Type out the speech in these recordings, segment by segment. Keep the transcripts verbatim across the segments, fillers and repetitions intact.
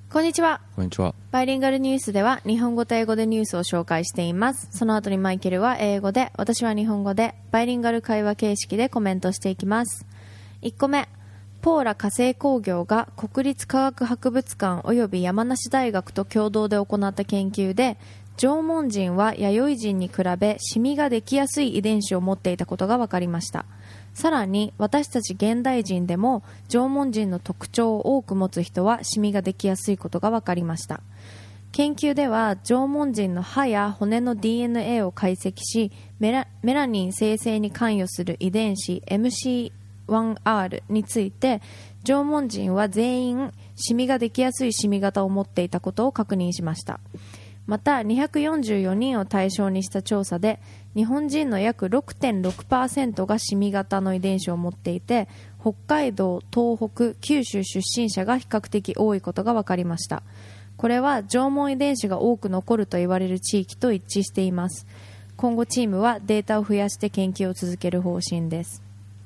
こんにちは。 こんにちは。 バイリンガルニュースでは日本語と英語でニュースを紹介しています。その後にマイケルは英語で、私は日本語で、バイリンガル会話形式でコメントしていきます。いっこめ、ポーラ化成工業が国立科学博物館及び山梨大学と共同で行った研究で、縄文人は弥生人に比べシミができやすい遺伝子を持っていたことが分かりました。さらに私たち現代人でも縄文人の特徴を多く持つ人はシミができやすいことが分かりました。研究では縄文人の歯や骨の ディーエヌエー を解析し、メラ、メラニン生成に関与する遺伝子 エムシーワンアール について、縄文人は全員シミができやすいシミ型を持っていたことを確認しました。またにひゃくよんじゅうよにんを対象にした調査で、日本人の約 ろくてんろくパーセント がシミ型の遺伝子を持っていて、北海道、東北、九州出身者が比較的多いことが分かりました。これは縄文遺伝子が多く残ると言われる地域と一致しています。今後チームはデータを増やして研究を続ける方針です。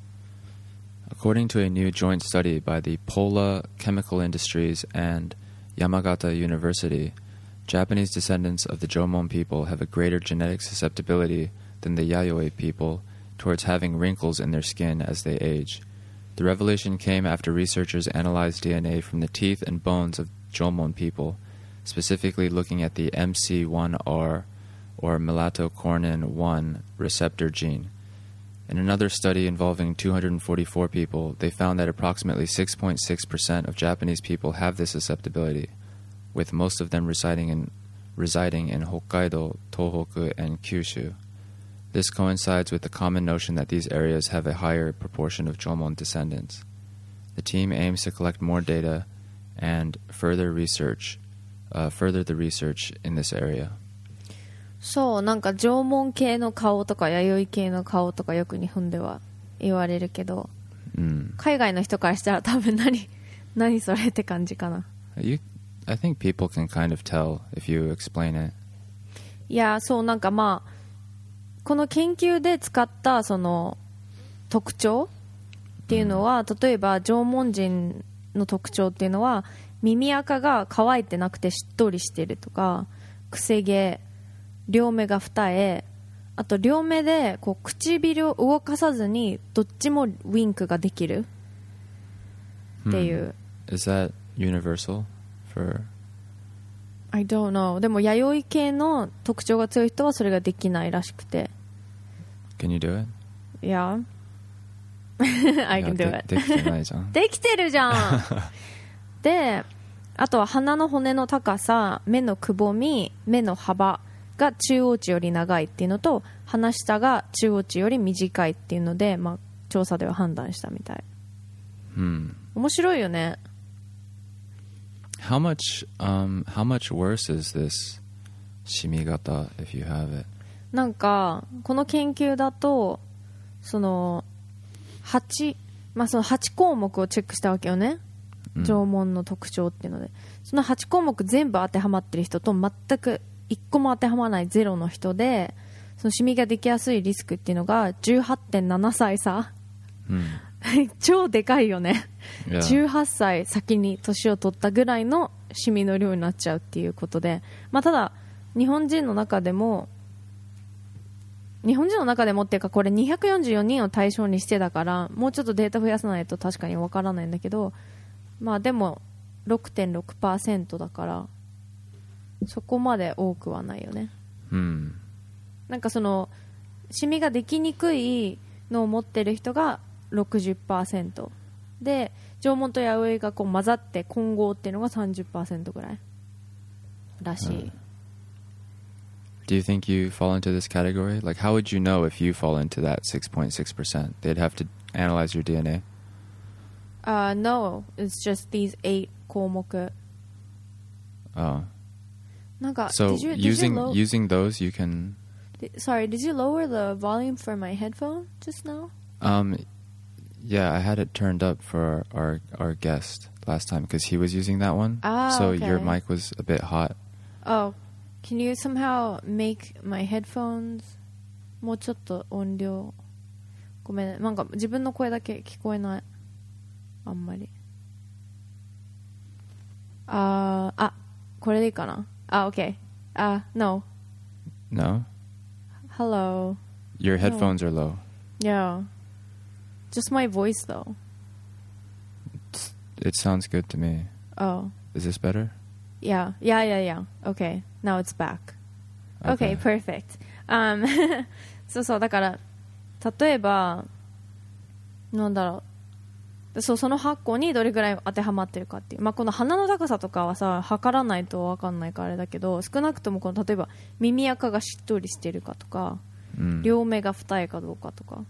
According to a new joint study by the Pola Chemical Industries and Yamagata University, Japanese descendants of the Jomon people have a greater genetic susceptibility than the Yayoi people towards having wrinkles in their skin as they age. The revelation came after researchers analyzed D N A from the teeth and bones of Jomon people, specifically looking at the M C one R or melatocornin one receptor gene. In another study involving two hundred forty-four people, they found that approximately six point six percent of Japanese people have this susceptibility, with most of them residing in, residing in Hokkaido, Tohoku, and Kyushu. This coincides with the common notion that these areas have a higher proportion of Jomon descendants. The team aims to collect more data and further research, uh, further the research in this area. そう、なんか縄文系の顔とか弥生系の顔とかよく日本では言われるけど、 うん、 海外の人からしたら多分何何それって感じかな。 You, I think people can kind of tell if you explain it. いや、そう、なんかまあこの研究で使ったその特徴っていうのは、うん、例えば縄文人の特徴っていうのは耳垢が乾いてなくてしっとりしてるとか、くせ毛、両目が二重、あと両目でこう唇を動かさずにどっちもウィンクができるっていう、 hmm. Is that universal for... I don't know. でも弥生系の特徴が強い人はそれができないらしくて。 Can you do it? Yeah. I can do it. で, できてないじゃん。 できてるじゃん。で、あとは鼻の骨の高さ、目のくぼみ、目の幅が中央値より長いっていうのと、鼻下が中央値より短いっていうので、まあ、調査では判断したみたい。 Hmm. 面白いよね。 How much, um, how much worse is this シミ型 if you have it? なんかこの研究だとそのはち、まあ、そのはち項目をチェックしたわけよね、うん、縄文の特徴っていうので、そのはち項目全部当てはまってる人と全くいっこも当てはまらないゼロの人で、そのシミができやすいリスクっていうのが じゅうはってんななさい差、うん超でかいよね、yeah. じゅうはっさい先に年を取ったぐらいのシミの量になっちゃうっていうことで、まあ、ただ日本人の中でも日本人の中でもっていうか、これにひゃくよんじゅうよにんを対象にしてだからもうちょっとデータ増やさないと確かにわからないんだけど、まあでも ろくてんろくパーセント だからそこまで多くはないよね、 うん、 なんかそのシミができにくいのを持ってる人がろくじゅっパーセント で、縄文と弥生がこう混ざって混合っていうのが さんじゅっパーセント ぐらいらしい、うん、 Do you think you fall into this category? Like, how would you know if you fall into that six point six percent? They'd have to analyze your D N A. Uh, no, it's just these eight 項目。 Oh. なんか、 so did you, did using you low- using those, you can. Sorry, did you lower the volume for my headphone just now? Um, yeah, I had it turned up for our our guest last time because he was using that one. Ah, so okay. your mic was a bit hot. Oh.Can you somehow make my headphones もうちょっと音量ごめんね、なんか自分の声だけ聞こえないあんまりあー、あ、これでいいかな。あ、OK。あ、no. No? Hello. Your headphones are low. Yeah. Just my voice though. It sounds good to me. Oh. Is this better? Yeah. Yeah, yeah, yeah. Okay. Now it's back. Okay, Okay. perfect. Um, そうそう、だから、例えば、なんだろう。そう、そのはっこにどれぐらい当てはまってるかっていう。まあ、この鼻の高さとかはさ、測らないと分かんないからあれだけど、少なくともこの、例えば、耳垢がしっとりしてるかとか、 うん、 両目が二重かどうかとか。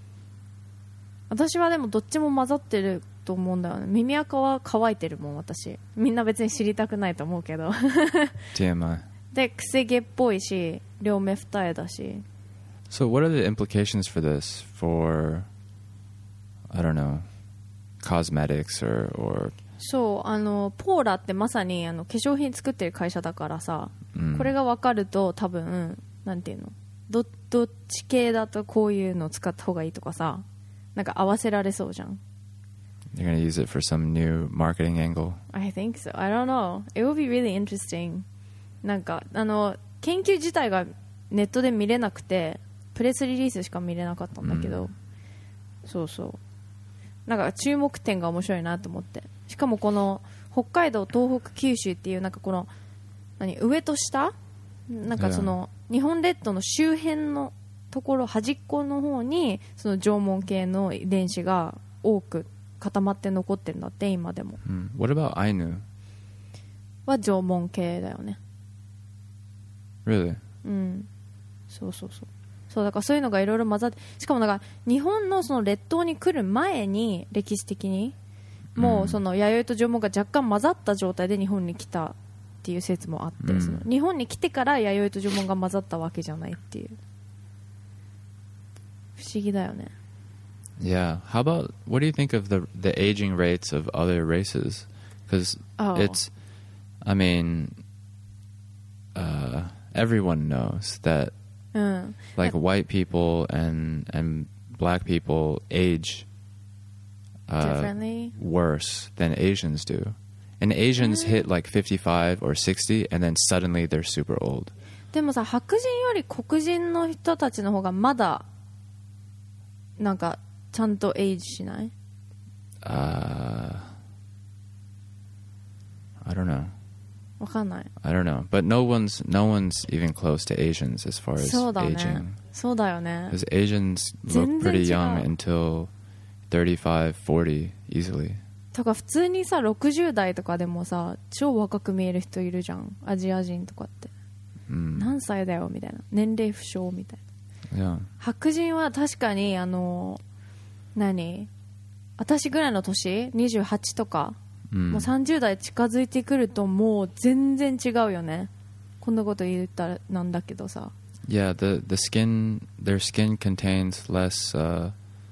私はでもどっちも混ざってると思うんだよね。耳垢は乾いてるもん、私。みんな別に知りたくないと思うけど。 ティーエムアイで、くせ毛っぽいし、両目二重だし。 So what are the implications for this for, I don't know, cosmetics or, or そう、あのポーラってまさにあの化粧品作ってる会社だからさ、 うん、 これが分かると多分なんていうの、どどっち系だとこういうのを使った方がいいとかさ、なんか合わせられそうじゃん。 You're gonna use it for some new marketing angle? I think so. I don't know. It will be really interesting. なんかあの研究自体がネットで見れなくてプレスリリースしか見れなかったんだけど、うん、そうそうなんか注目点が面白いなと思って。しかもこの北海道、東北、九州っていうなんかこの何上と下なんかその日本列島の周辺のところ端っこの方にその縄文系の遺伝子が多く固まって残ってるんだって今でも。 うん、What about アイヌは縄文系だよね。 Really? うん。そうそうそう。そうだからそういうのがいろいろ混ざって、しかもなんか日本のその列島に来る前に歴史的にもうその弥生と縄文が若干混ざった状態で日本に来たっていう説もあって、うん、その日本に来てから弥生と縄文が混ざったわけじゃないっていう不思議だよね。 Yeah. How about what do you think of the the aging rates of other races? Because oh. it's, I mean, uh, everyone knows that. Mm. Like white people and and black people age uh, differently, worse than Asians do, and Asians mm. hit like fifty-five or sixty, and then suddenly they're super old. でもさ、白人より黒人の人たちの方がまだなんかちゃんとエイジしない？ Uh, I don't know. わかんない。 I don't know, but no one's no one's even close to Asians as far as そうだね。 aging. そうだよね。 Because Asians look pretty young until thirty-five, forty easily. とか普通にさろくじゅう代とかでもさ超若く見える人いるじゃん、アジア人とかって、うん、何歳だよみたいな、年齢不詳みたいな。 Yeah. 白人は確かにあの何私ぐらいの年にじゅうはちとか、うん、もうさんじゅう代近づいてくるともう全然違うよね。こんなこと言ったらなんだけどさ。 Yeah, the the skin, their skin contains less uh,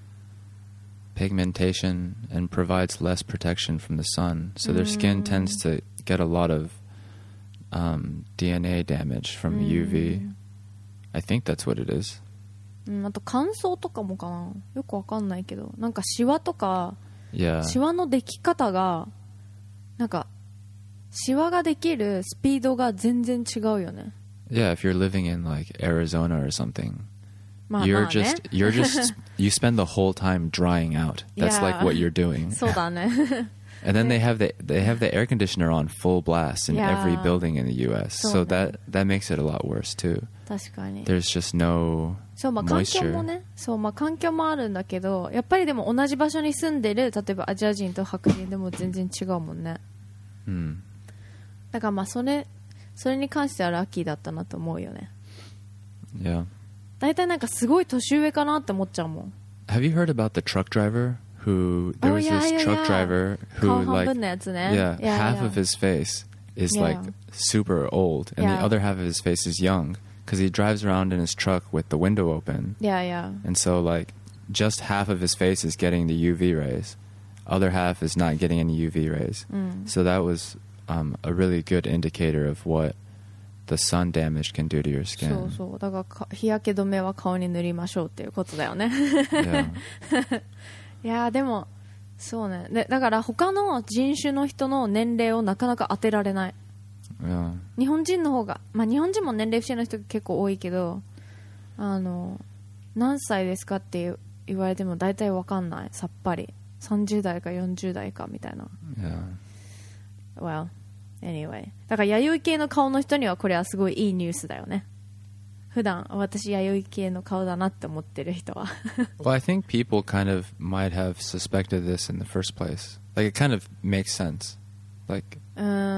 pigmentation and provides less protection from the sun. So their skin tends to get a lot of um, D N A damage from U V. I think that's what it is. うん、あと乾燥とかもかな、よくわかんないけど、なんかシワとか、 yeah. シワのでき方がなんかシワができるスピードが全然違うよね。 Yeah, if you're living in like Arizona or something, まあ you're まあね just you're just you spend the whole time drying out. That's Yeah. like what you're doing. そうだね。 And then they have the they have the air conditioner on full blast in Yeah. every building in the U S. そう So ね。 that that makes it a lot worse too. 確かに。 There's just no そう、まあ環境 moisture. もね、そうまあ環境もあるんだけど、やっぱりでも同じ場所に住んでる例えばアジア人と白人でも全然違うもんね。 うん。 だからまあそれそれに関してはラッキーだったなと思うよね。 Yeah. だいたいなんかすごい年上かなって思っちゃうもん。 Have you heard about the truck driver who there Oh, was yeah, this yeah, truck yeah. driver 顔 who 半 like 分のやつね。 yeah, Yeah, half yeah. of his face is Yeah. like super old and Yeah. the other half of his face is young because he drives around in his truck with the window open. Yeah, yeah. And so like just half of his face is getting the U V rays. Other half is not getting any U V rays. Mm. So that was um, a really good indicator of what the sun damage can do to your そう skin. そう、だからか日焼け止めは顔に塗りましょうっていうことだよね。 Yeah. いやでもそうね。で、だから他の人種の人の年齢をなかなか当てられない。 Yeah. 日本人の方が、まあ日本人も年齢不詳の人結構多いけど、あの何歳ですかって言われても大体わかんない。さっぱりさんじゅう代かよんじゅう代かみたいな。 Yeah. Well, anyway. だから弥生系の顔の人にはこれはすごいいいニュースだよね。普段私弥生系の顔だなって思ってる人は。 Well, I think people kind of might have suspected this in the first place. Like it kind of makes sense. Like, うん、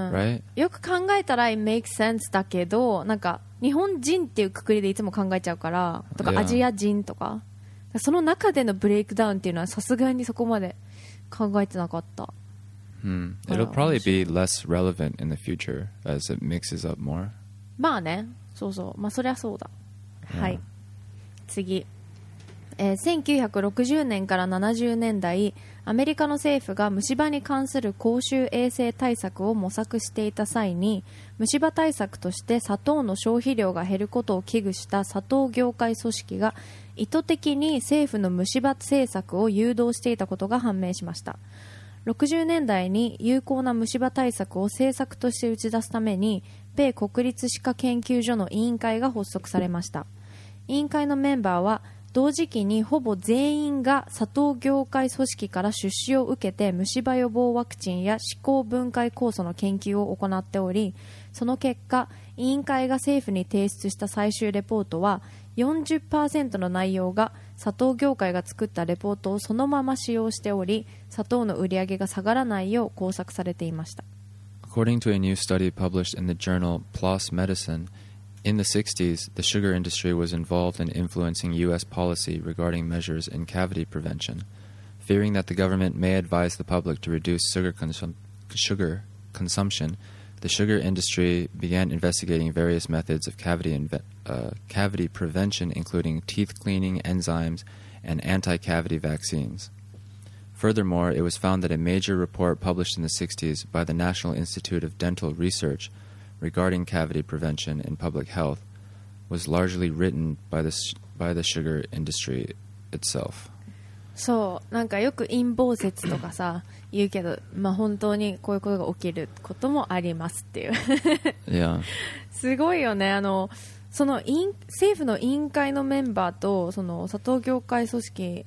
right? よく考えたら it makes sense だけど、なんか日本人っていうくくりでいつも考えちゃうからとか、 Yeah. アジア人とか、その中でのブレイクダウンっていうのはさすがにそこまで考えてなかった。 Hmm. It'll probably be less relevant in the future as it mixes up more. まあね、そうそう、まあそりゃそうだ。 Yeah. はい、次、えーせんきゅうひゃくろくじゅうねんからななじゅうねんだい、アメリカの政府が虫歯に関する公衆衛生対策を模索していた際に、虫歯対策として砂糖の消費量が減ることを危惧した砂糖業界組織が意図的に政府の虫歯政策を誘導していたことが判明しました。ろくじゅうねんだいに有効な虫歯対策を政策として打ち出すために、米国立歯科研究所の委員会が発足されました。委員会のメンバーは同時期にほぼ全員が砂糖業界組織から出資を受けて虫歯予防ワクチンや歯垢分解酵素の研究を行っており、その結果委員会が政府に提出した最終レポートは よんじゅっパーセント の内容が砂糖業界が作ったレポートをそのまま使用しており、砂糖の売り上げが下がらないよう工作されていました。 According to a new study published in the journal PLOS Medicine, in the sixties, the sugar industry was involved in influencing U S policy regarding measures in cavity prevention. Fearing that the government may advise the public to reduce sugar, consum- sugar consumption, the sugar industry began investigating various methods of cavity, inve- uh, cavity prevention, including teeth cleaning, enzymes, and anti-cavity vaccines. Furthermore, it was found that a major report published in the sixties by the National Institute of Dental Research regarding cavity prevention in public health was largely written by the, by the sugar industry itself. そう、なんかよく陰謀説とかさ言うけど、まあ本当にこういうことが起きることもありますっていう。 Yeah. すごいよね。あのその委員政府の委員会のメンバーとその砂糖業界組織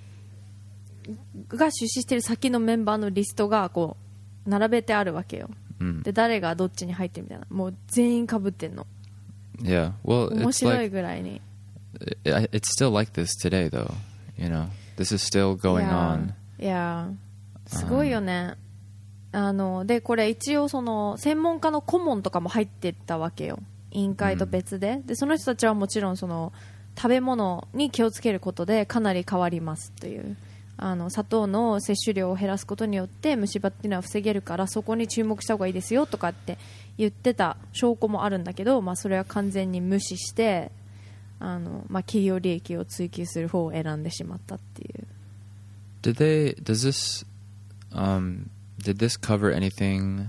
が出資している先のメンバーのリストがこう並べてあるわけよ。 うん、 で誰がどっちに入ってるみたいな、もう全員被ってんの。 Yeah. Well, 面 it's 白い like ぐらいに。 it, it's still like this today, though. You know, this is still going on. いや、すごいよね。あのでこれ一応その専門家の顧問とかも入ってたわけよ。委員会と別で、うん、でその人たちはもちろんその食べ物に気をつけることでかなり変わりますという。あの砂糖の摂取量を減らすことによって虫歯っていうのは防げるから、そこに注目した方がいいですよとかって言ってた証拠もあるんだけど、まあ、それは完全に無視してあの、まあ、企業利益を追求する方を選んでしまったっていう。 Did they, does this, um, did this cover anything,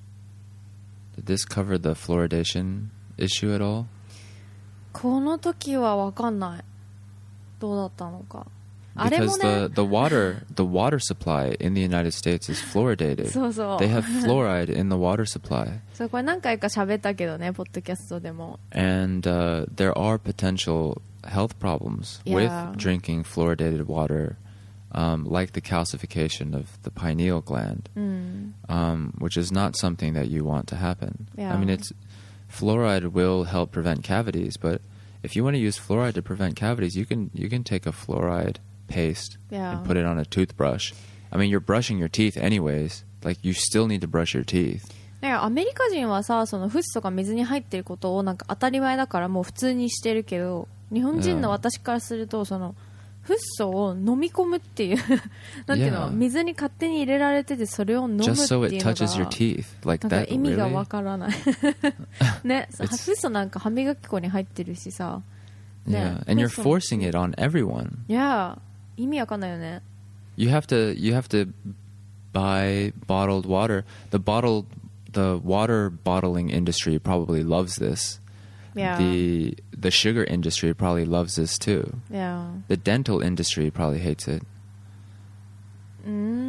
did this cover the fluoridation issue at all? この時は分かんない。どうだったのか。 Because the, the water the water supply in the United States is fluoridated. そうそう。 They have fluoride in the water supply. そう、これ何回か喋ったけどね、ポッドキャストでも。 And uh, there are potential health problems Yeah. with drinking fluoridated water, um, like the calcification of the pineal gland, うん。 um, which is not something that you want to happen. Yeah. I mean, it's fluoride will help prevent cavities, but if you want to use fluoride to prevent cavities, you can you can take a fluoride paste Yeah. and put it on a toothbrush. I mean, you're brushing your teeth anyways. Like, you still need to brush your teeth. だからアメリカ人はさ、そのフッ素が水に入ってることをなんか当たり前だからもう普通にしてるけど、日本人の私からするとそのフッ素を飲み込むっていうなんていうの、 Yeah. 水に勝手に入れられててそれを飲むっていうの Just so it が touches your teeth. Like なんか that, 意味がわ really? からないね。フッ素なんか歯磨き粉に入ってるしさ、ね、 Yeah. And you're フッ素 forcing it on everyone. いや意味わかんないよね。 You have to you have to buy bottled water. The bottled the water bottling industry probably loves this. Yeah. The the sugar industry probably loves this too. Yeah. The dental industry probably hates it. うーん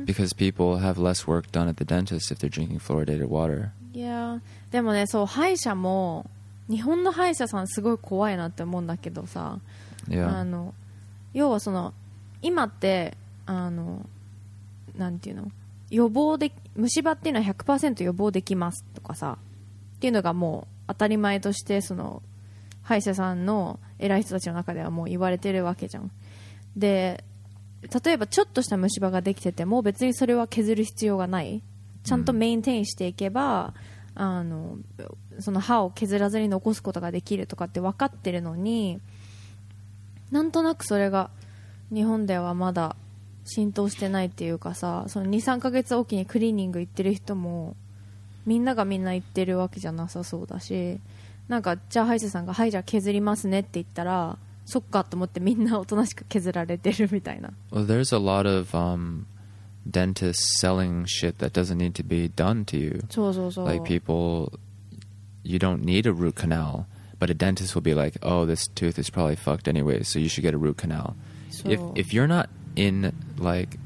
because people have less work done at the dentist if they're drinking fluoridated water. Yeah. でもね、そう歯医者も日本の歯医者さんすごい怖いなって思うんだけどさ、 Yeah. あの要はその今ってあのなんていうの予防で虫歯っていうのは ひゃくパーセント 予防できますとかさっていうのがもう当たり前としてその歯医者さんの偉い人たちの中ではもう言われてるわけじゃん。で例えばちょっとした虫歯ができてても別にそれは削る必要がない、ちゃんとメインテインしていけば、うん、あのその歯を削らずに残すことができるとかって分かってるのに、なんとなくそれが日本ではまだ浸透してないっていうかさ、その にさんかげつおきにクリーニング行ってる人もみんながみんな行ってるわけじゃなさそうだし、なんかじゃあ歯医者さんがはいじゃあ削りますねって言ったらそっかと思ってみんなおとなしく削られてるみたいな。 Well, there's a lot of um, dentists selling shit that doesn't need to be done to you. そうそうそう。 Like people, you don't need a root canal, but a dentist will be like, oh, this tooth is probably fucked anyway, so you should get a root canal. So, if if you're not in like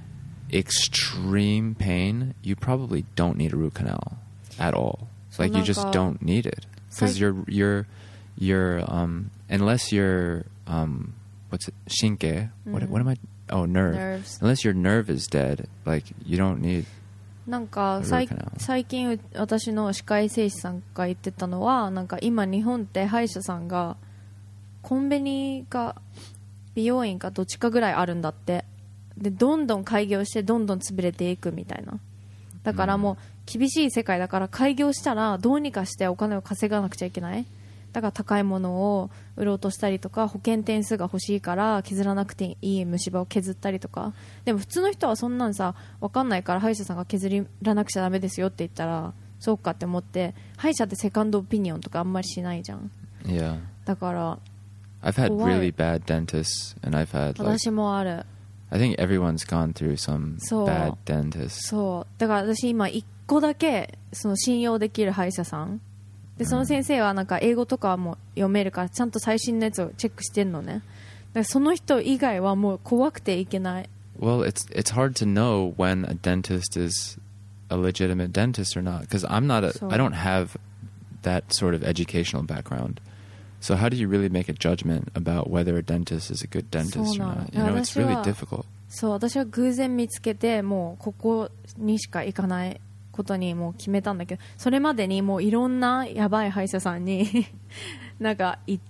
extreme pain, you probably don't need a root canal at all. So Like you just なんか don't need it because you're you're you're um unless you're um what's it shinke what what am I oh nerve nerves. unless your nerve is dead, like you don't need なんか a root 最 canal. 最近私の歯科衛生士さんが言ってたのは、なんか今日本って歯医者さんがコンビニか美容院かどっちかぐらいあるんだって。でどんどん開業してどんどん潰れていくみたいな。だからもう厳しい世界だから開業したらどうにかしてお金を稼がなくちゃいけない。だから高いものを売ろうとしたりとか、保険点数が欲しいから削らなくていい虫歯を削ったりとか。でも普通の人はそんなんさ分かんないから歯医者さんが削らなくちゃダメですよって言ったらそうかって思って、歯医者ってセカンドオピニオンとかあんまりしないじゃん。 Yeah. だから I've had 怖い。 really bad dentists, and I've had like 私もある。 I think everyone's gone through some そう bad dentists. そうだから私今いっこだけその信用できる歯医者さんで、その先生はなんか英語とかも読めるからちゃんと最新のやつをチェックしてんのね。だからその人以外はもう怖くていけない。 Well, it's it's hard to know when a dentist is a legitimate dentist or not, because I'm not a So- I don't have that sort of educational background. So how do you really make a judgment about whether a dentist is a good dentist or そうなの。 not? You know, it's 私は really difficult. そう私は偶然見つけてもうここにしか行かないことにもう決めたんだけど、それまでにもういろんなやばい歯医者さんになんか行って、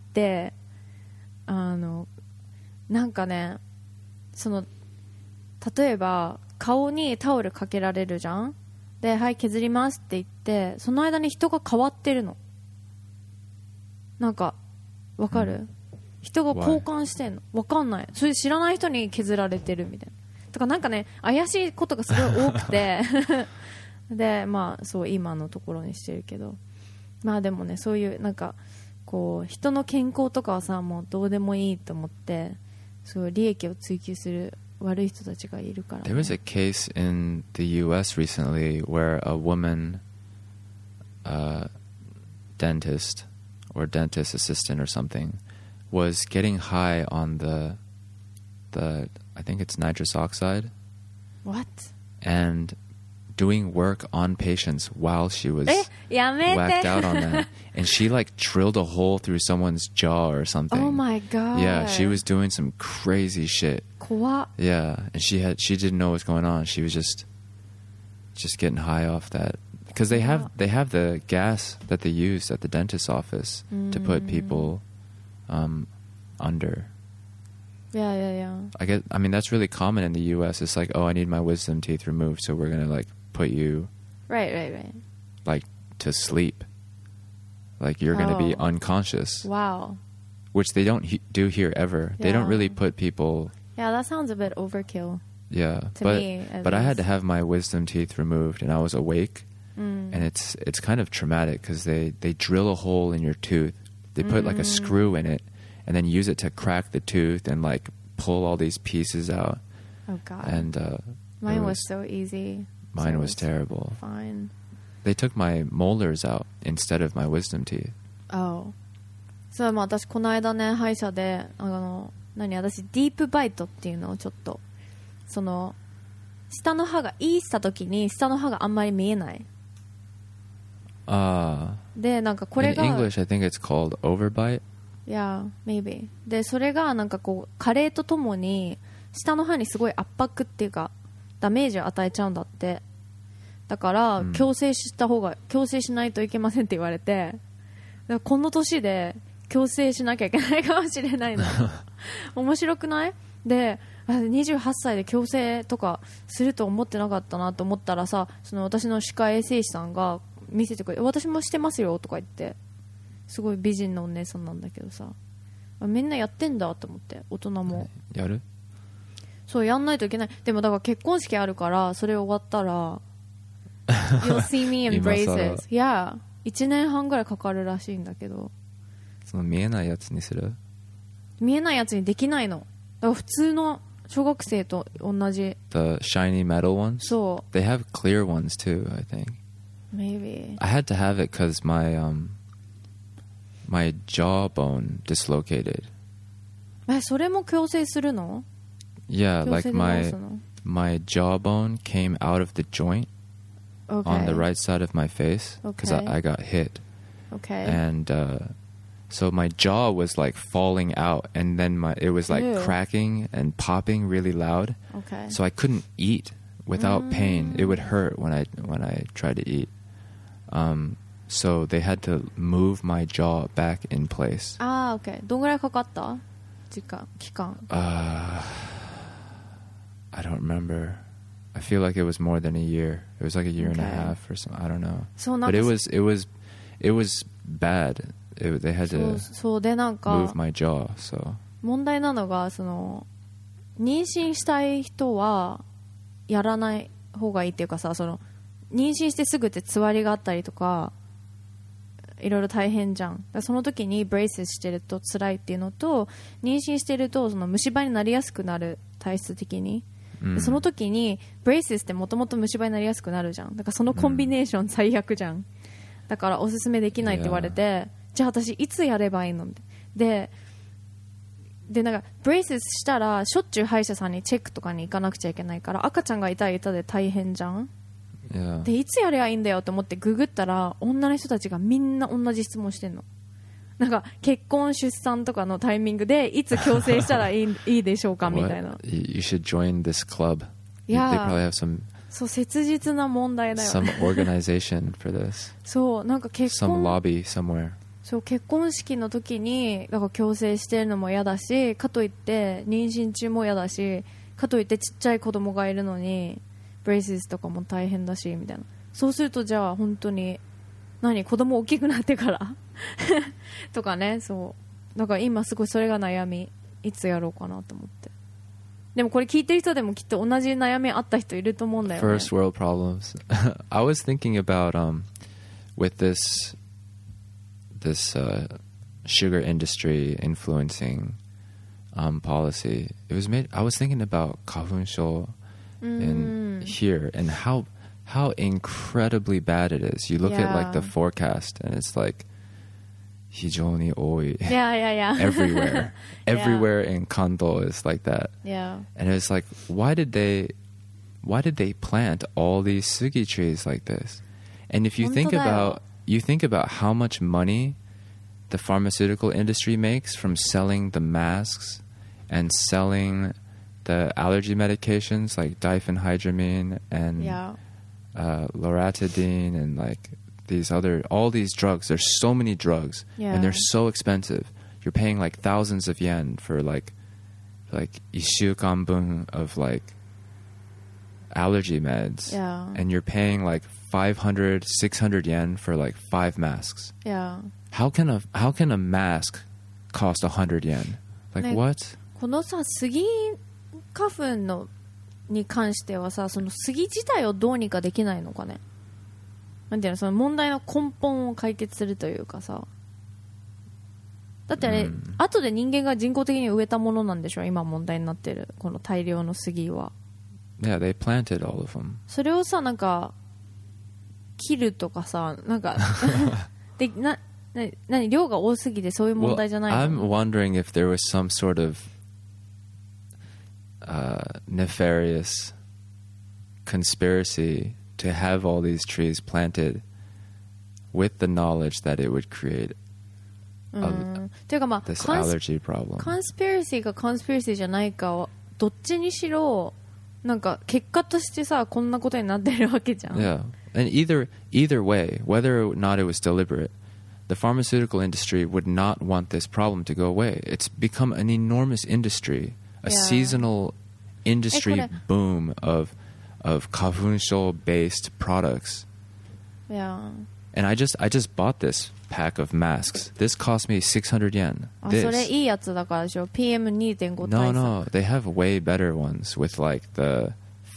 あのなんかね、その例えば顔にタオルかけられるじゃん。ではい削りますって言ってその間に人が変わってるの。なんかわかる、うん、人が交換してんのわかんない。それ知らない人に削られてるみたいな。とかなんかね怪しいことがすごい多くてでまあそう今のところにしてるけど、まあでもねそういうなんかこう人の健康とかはさもうどうでもいいと思ってそう利益を追求する悪い人たちがいるから、ね。 There was a case in the U S recently where a woman uh, dentist or dentist assistant or something was getting high on the the I think it's nitrous oxide. What? And doing work on patients while she was えやめて whacked out on that. And she like drilled a hole through someone's jaw or something. Oh my god. Yeah, she was doing some crazy shit. 怖っ。 Yeah, and she had she didn't know what was going on. She was just just getting high off that because they have they have the gas that they use at the dentist's office to put people um, under. Yeah, yeah, yeah. I get. I mean, that's really common in the U S. It's like, oh, I need my wisdom teeth removed, so we're gonna like put you Right, right, right. like to sleep. Like you're gonna be Oh. unconscious, Wow. which they don't he- do here ever. They don't Yeah. really put people. Yeah, that sounds a bit overkill. Yeah, To but me, at but I had to least. have my wisdom teeth removed, and I was awake, Mm. and it's it's kind of traumatic because they they drill a hole in your tooth. They put like a Mm. screw in it, and then use it to crack the tooth and like pull all these pieces out. Oh god. And uh, Mine it was, was so easy. mine So was it's terrible. Fine. They took my molars out instead of my wisdom teeth. Oh. そう、まあ私この間ね歯医者であの何私ディープバイトっていうのをちょっとその下の歯がいいした時に下の歯があんまり見えない。 ああ。 でなんかこれが In English I think it's called overbite. Yeah, maybe. でそれがなんかこう加齢とともに下の歯にすごい圧迫っていうかダメージを与えちゃうんだって。だから矯正した方が、うん、矯正しないといけませんって言われて、だからこの年で矯正しなきゃいけないかもしれないの。面白くない？でにじゅうはっさいで矯正とかすると思ってなかったなと思ったらさ、その私の歯科衛生士さんが見せてくれて、私もしてますよとか言って、すごい美人なお姉さんなんだけどさ、みんなやってんだと思って。大人もやる？ そうやんないといけない。でもだから結婚式あるからそれ終わったらYou'll see me in braces. いやいちねんはんぐらいかかるらしいんだけど、 その見えないやつにする？ 見えないやつにできないの。だから普通の小学生と同じ。 The shiny metal ones? そう。 They have clear ones too, I think. Maybe. I had to have it because my, um, my jawbone dislocated. え、それも矯正するの？ Yeah, like my, my jawbone came out of the joint okay. on the right side of my face because okay. I, I got hit. Okay. And uh, so my jaw was like falling out, and then my it was like Ew. cracking and popping really loud. Okay. So I couldn't eat without mm. pain. It would hurt when I when I tried to eat. Um, so they had to move my jaw back in place. Ah, okay. どんぐらいかかった？時間期間。 Uh, I don't remember. I feel like it was more than a year. It was like a year okay. and a half or something. I don't know. So but it was it was it was bad. It, they had to そうでなんか move my jaw. So 問題なのがその妊娠したい人はやらない方がいいっていうかさ、その妊娠してすぐってつわりがあったりとかいろいろ大変じゃん。だからその時にブレイスしてると辛いっていうのと、妊娠してるとその虫歯になりやすくなる、体質的に。でその時にブレイスってもともと虫歯になりやすくなるじゃん。だからそのコンビネーション最悪じゃん。だからおすすめできないって言われて、yeah. じゃあ私いつやればいいので、でなんかブレイスしたらしょっちゅう歯医者さんにチェックとかに行かなくちゃいけないから、赤ちゃんが痛い痛で大変じゃん。 Yeah. でいつやればいいんだよと思ってググったら、女の人たちがみんな同じ質問してんの。なんか結婚出産とかのタイミングでいつ矯正したらいい、いいでしょうかみたいな。 You should join this club. Yeah. They probably have some そう切実な問題だよ。 Some organization for this. そうなんか結婚 Some lobby somewhere. そう結婚式の時にだから矯正してるのも嫌だし、かといって妊娠中も嫌だし、かといってちっちゃい子供がいるのにブレイスとかも大変だしみたいな。そうするとじゃあ本当に何子供大きくなってからとかね。そうだから今すごいそれが悩み、いつやろうかなと思って。でもこれ聞いてる人でもきっと同じ悩みあった人いると思うんだよね。 First world problems. I was thinking about um with this this uh, sugar industry influencing um policy. It was made I was thinking about 花粉症 in here and how how incredibly bad it is. You look yeah. at like the forecast and it's like 非常に多い yeah, yeah, yeah. everywhere. Everywhere yeah. in Kanto is like that. Yeah. And it's like, why did they why did they plant all these sugi trees like this? And if you think about you think about how much money the pharmaceutical industry makes from selling the masks and selling the allergy medications like diphenhydramine and yeah. uh, loratadine and like these other all these drugs. There's so many drugs yeah. and they're so expensive. You're paying like thousands of yen for like like ishukan bun of like allergy meds. Yeah. And you're paying like five hundred, six hundred yen for like five masks. Yeah. How can a how can a mask cost one hundred yen? Like what? このさ杉花粉のに関してはさ、その杉自体をどうにかできないのかね。なんていうの、その問題の根本を解決するというかさ。だってあれ、うん、後で人間が人工的に植えたものなんでしょ、今問題になってるこの大量の杉は。 Yeah, they planted all of them. それをさ、なんか切るとかさ、なんかでなな何量が多すぎてそういう問題じゃないの？ Well, I'm wondering if there was some sort of uh, nefarious conspiracy to have all these trees planted with the knowledge that it would create うん、っていうかまあ this allergy problem. コンスピラシーかコンスピラシーじゃないかはどっちにしろなんか結果としてさこんなことになってるわけじゃん。 Yeah, and either either way, whether or not it was deliberate, the pharmaceutical industry would not want this problem to go away. It's become an enormous industry, a Yeah. seasonal industry え、これ boom of of 花粉症 based products. いや And I just I just bought this pack of masks. This cost me six hundred yen. あ This. それいいやつだからでしょ ピーエムにてんご 対 No, 策 no, they have way better ones with like the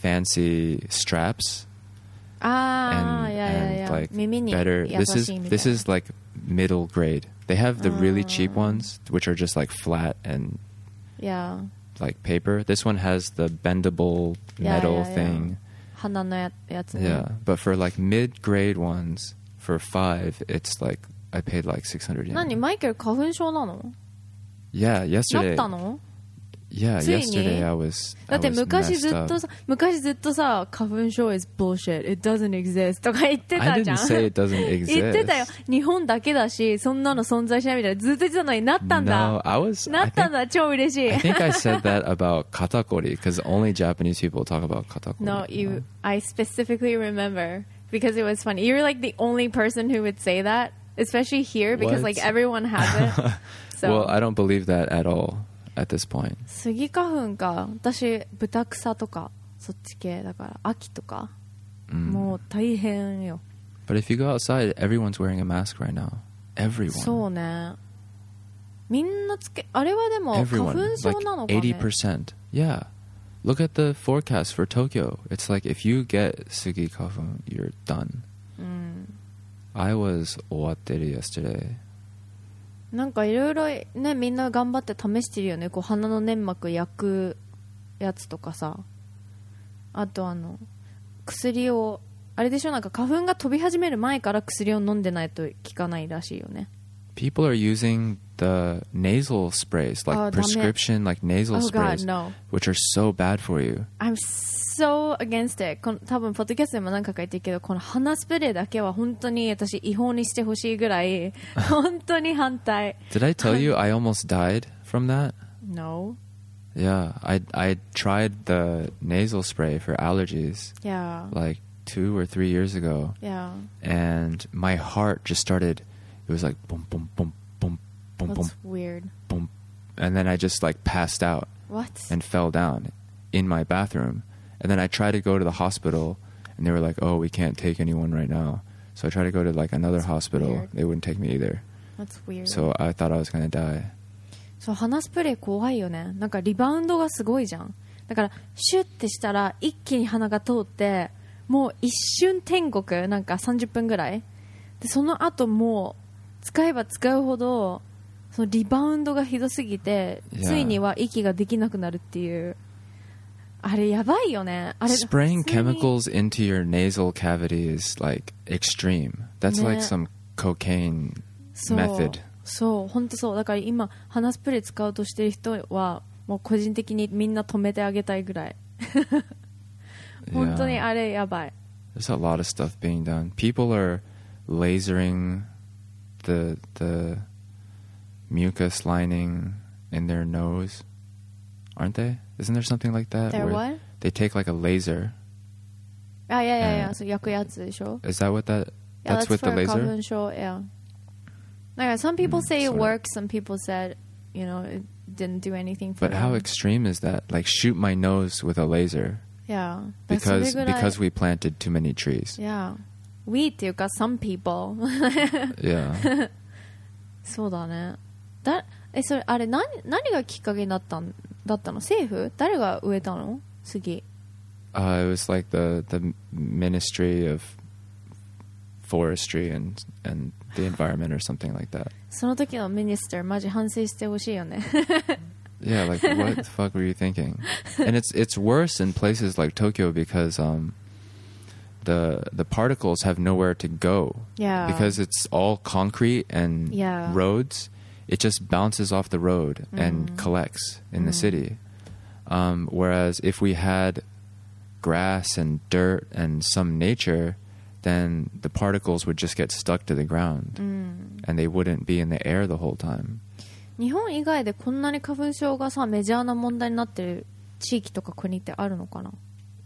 fancy straps ああ and, いやいやい and や like 耳に better. 優 This is しいみたい this な is like middle grade. They have the really cheap Ah. ones, which are just like flat and いや like paper. This one has the bendable Yeah, metal yeah, yeah. thing. 鼻のややつね Yeah, but for like mid grade ones, for five, it's like I paid like six hundred yen. 何マイケル花粉症なの Yeah, なっ yesterday. たの Yeah, ついに yesterday I was だ I って was 昔ず messed っと up. さ昔ずっとさ花粉症 is bullshit it doesn't exist とか言ってた I じゃ didn't ん say it doesn't 言ってたよ exist. 日本だけだしそんなの存在しないみたいなずっと言ってたのになったん No, だ I was. な I ったん think, だ超嬉しい I think I said that about katakori because only Japanese people talk about katakori. No, you. I specifically remember because it was funny. You're like the only person who would say that, especially here because What? like everyone has it. So, Well, I don't believe that at all at this point. スギ花粉か。私豚草とかそっち系だから秋とか、 Mm. もう大変よ。 But if you go outside, everyone's wearing a mask right now. Everyone. そうね。みんなつけあれはでも花 Everyone. 粉症 Like なのかね。 eighty percent. Yeah. Look at the forecast for Tokyo. It's like if you get Sugi Kafun, you're done. うん。 I was owateru yesterday. なんかいろいろねみんな頑張って試してるよね。こう鼻の粘膜焼くやつとかさ。あとあの薬をあれでしょなんか花粉が飛び始める前から薬を飲んでないと効かないらしいよね。 People are using the nasal sprays, like Oh, prescription, like nasal Oh God, sprays, no. which are so bad for you. I'm so against it. この多分ポッドキャストでも何回か言ってるけどこの鼻スプレーだけは本当に私違法にしてほしいぐらい本当に反対。 Did I tell you I almost died from that? No. Yeah, I I tried the nasal spray for allergies Yeah. like two or three years ago, Yeah. and my heart just started. It was like boom, boom, boom, boom, boom, boom, That's weird. boom, and then I just like passed out What? and fell down in my bathroom. And then I tried to go to the hospital, and they were like, "Oh, we can't take anyone right now." So I tried to go to like another That's hospital. weird. They wouldn't take me either. That's weird. So I thought I was gonna die. そう鼻スプレー怖いよね。なんかリバウンドがすごいじゃん。だからシュッてしたら一気に鼻が通ってもう一瞬天国なんかさんじゅっぷんぐらいでその後もう使えば使うほどそのリバウンドがひどすぎて Yeah. ついには息ができなくなるっていうあれやばいよね。あれ Spraying 普通に chemicals into your nasal cavity is like extreme. That's like Yeah. some cocaine そう method. そう本当そうだから今鼻スプレー使おうとしてる人はもう個人的にみんな止めてあげたいぐらい本当に Yeah. あれやばい There's a lot of stuff being done. People are lasering the the mucus lining in their nose, aren't they? Isn't there something like that? They're where what? They take like a laser. あいやいやいや、 And- そう焼くやつでしょ Is that what that? Yeah, That's with the for laser. 花粉症 yeah だから some people Mm, say it sorry. works some people said you know it didn't do anything for But how them extreme is that? Like shoot my nose with a laser yeah だから because それぐらい because we planted too many trees. yeah we っていうか some people Yeah. そうだねだえそれあれ何何がきっかけになったんだったの政府誰が植えたの杉 Uh, it was like the the Ministry of Forestry and and the Environment or something like that. その時のミニスターマジ反省してほしいよね Yeah, like what the fuck were you thinking? And it's it's worse in places like Tokyo because um the the particles have nowhere to go. Yeah. Because it's all concrete and Yeah. roads. It just bounces off the road and collects in the city. Um, whereas if we had grass and dirt and some nature, then the particles would just get stuck to the ground, mm. and they wouldn't be in the air the whole time. 日本以外でこんなに花粉症がさメジャーな問題になってる地域とか国ってあるのかな？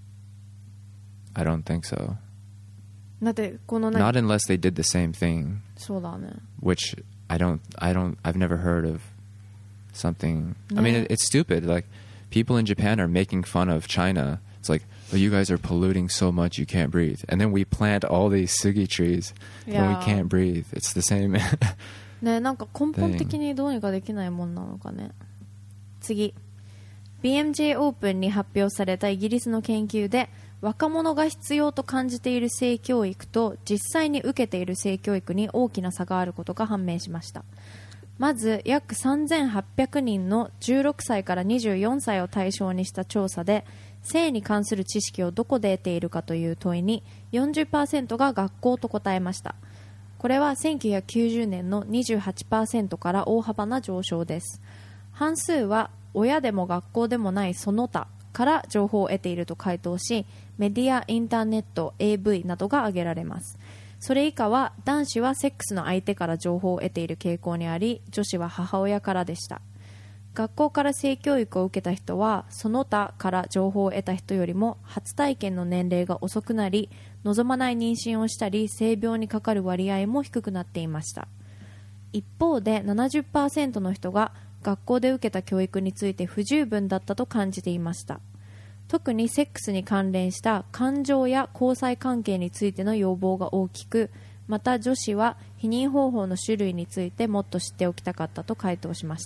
I don't think so. だってこのね Not unless they did the same thing. そうだね。 Which I don't, I don't, I've never heard of something. I mean, it, it's stupid. Like, people in Japan are making fun of China. It's like, oh, you guys are polluting so much you can't breathe. And then we plant all these sugi trees Yeah. and we can't breathe. It's the same. ね、なんか根本的にどうにかできないもんなのかね。次 ビーエムジェー オープンに発表されたイギリスの研究で若者が必要と感じている性教育と実際に受けている性教育に大きな差があることが判明しました。まず約さんぜんはっぴゃくにんのじゅうろくさいからにじゅうよんさいを対象にした調査で性に関する知識をどこで得ているかという問いに よんじゅっパーセント が学校と答えました。これはせんきゅうひゃくきゅうじゅうねんの にじゅうはちパーセント から大幅な上昇です。半数は親でも学校でもないその他から情報を得ていると回答し、メディア、インターネット、エーブイ などが挙げられます。それ以下は男子はセックスの相手から情報を得ている傾向にあり、女子は母親からでした。学校から性教育を受けた人はその他から情報を得た人よりも初体験の年齢が遅くなり、望まない妊娠をしたり性病にかかる割合も低くなっていました。一方で ななじゅっパーセント の人が学校で受けた教育について不十分だったと感じていました。特にセックスに関連した感情や交際関係についての要望が大きく、また女子は避妊方法の種類についてもっと知っておきたかったと回答しました。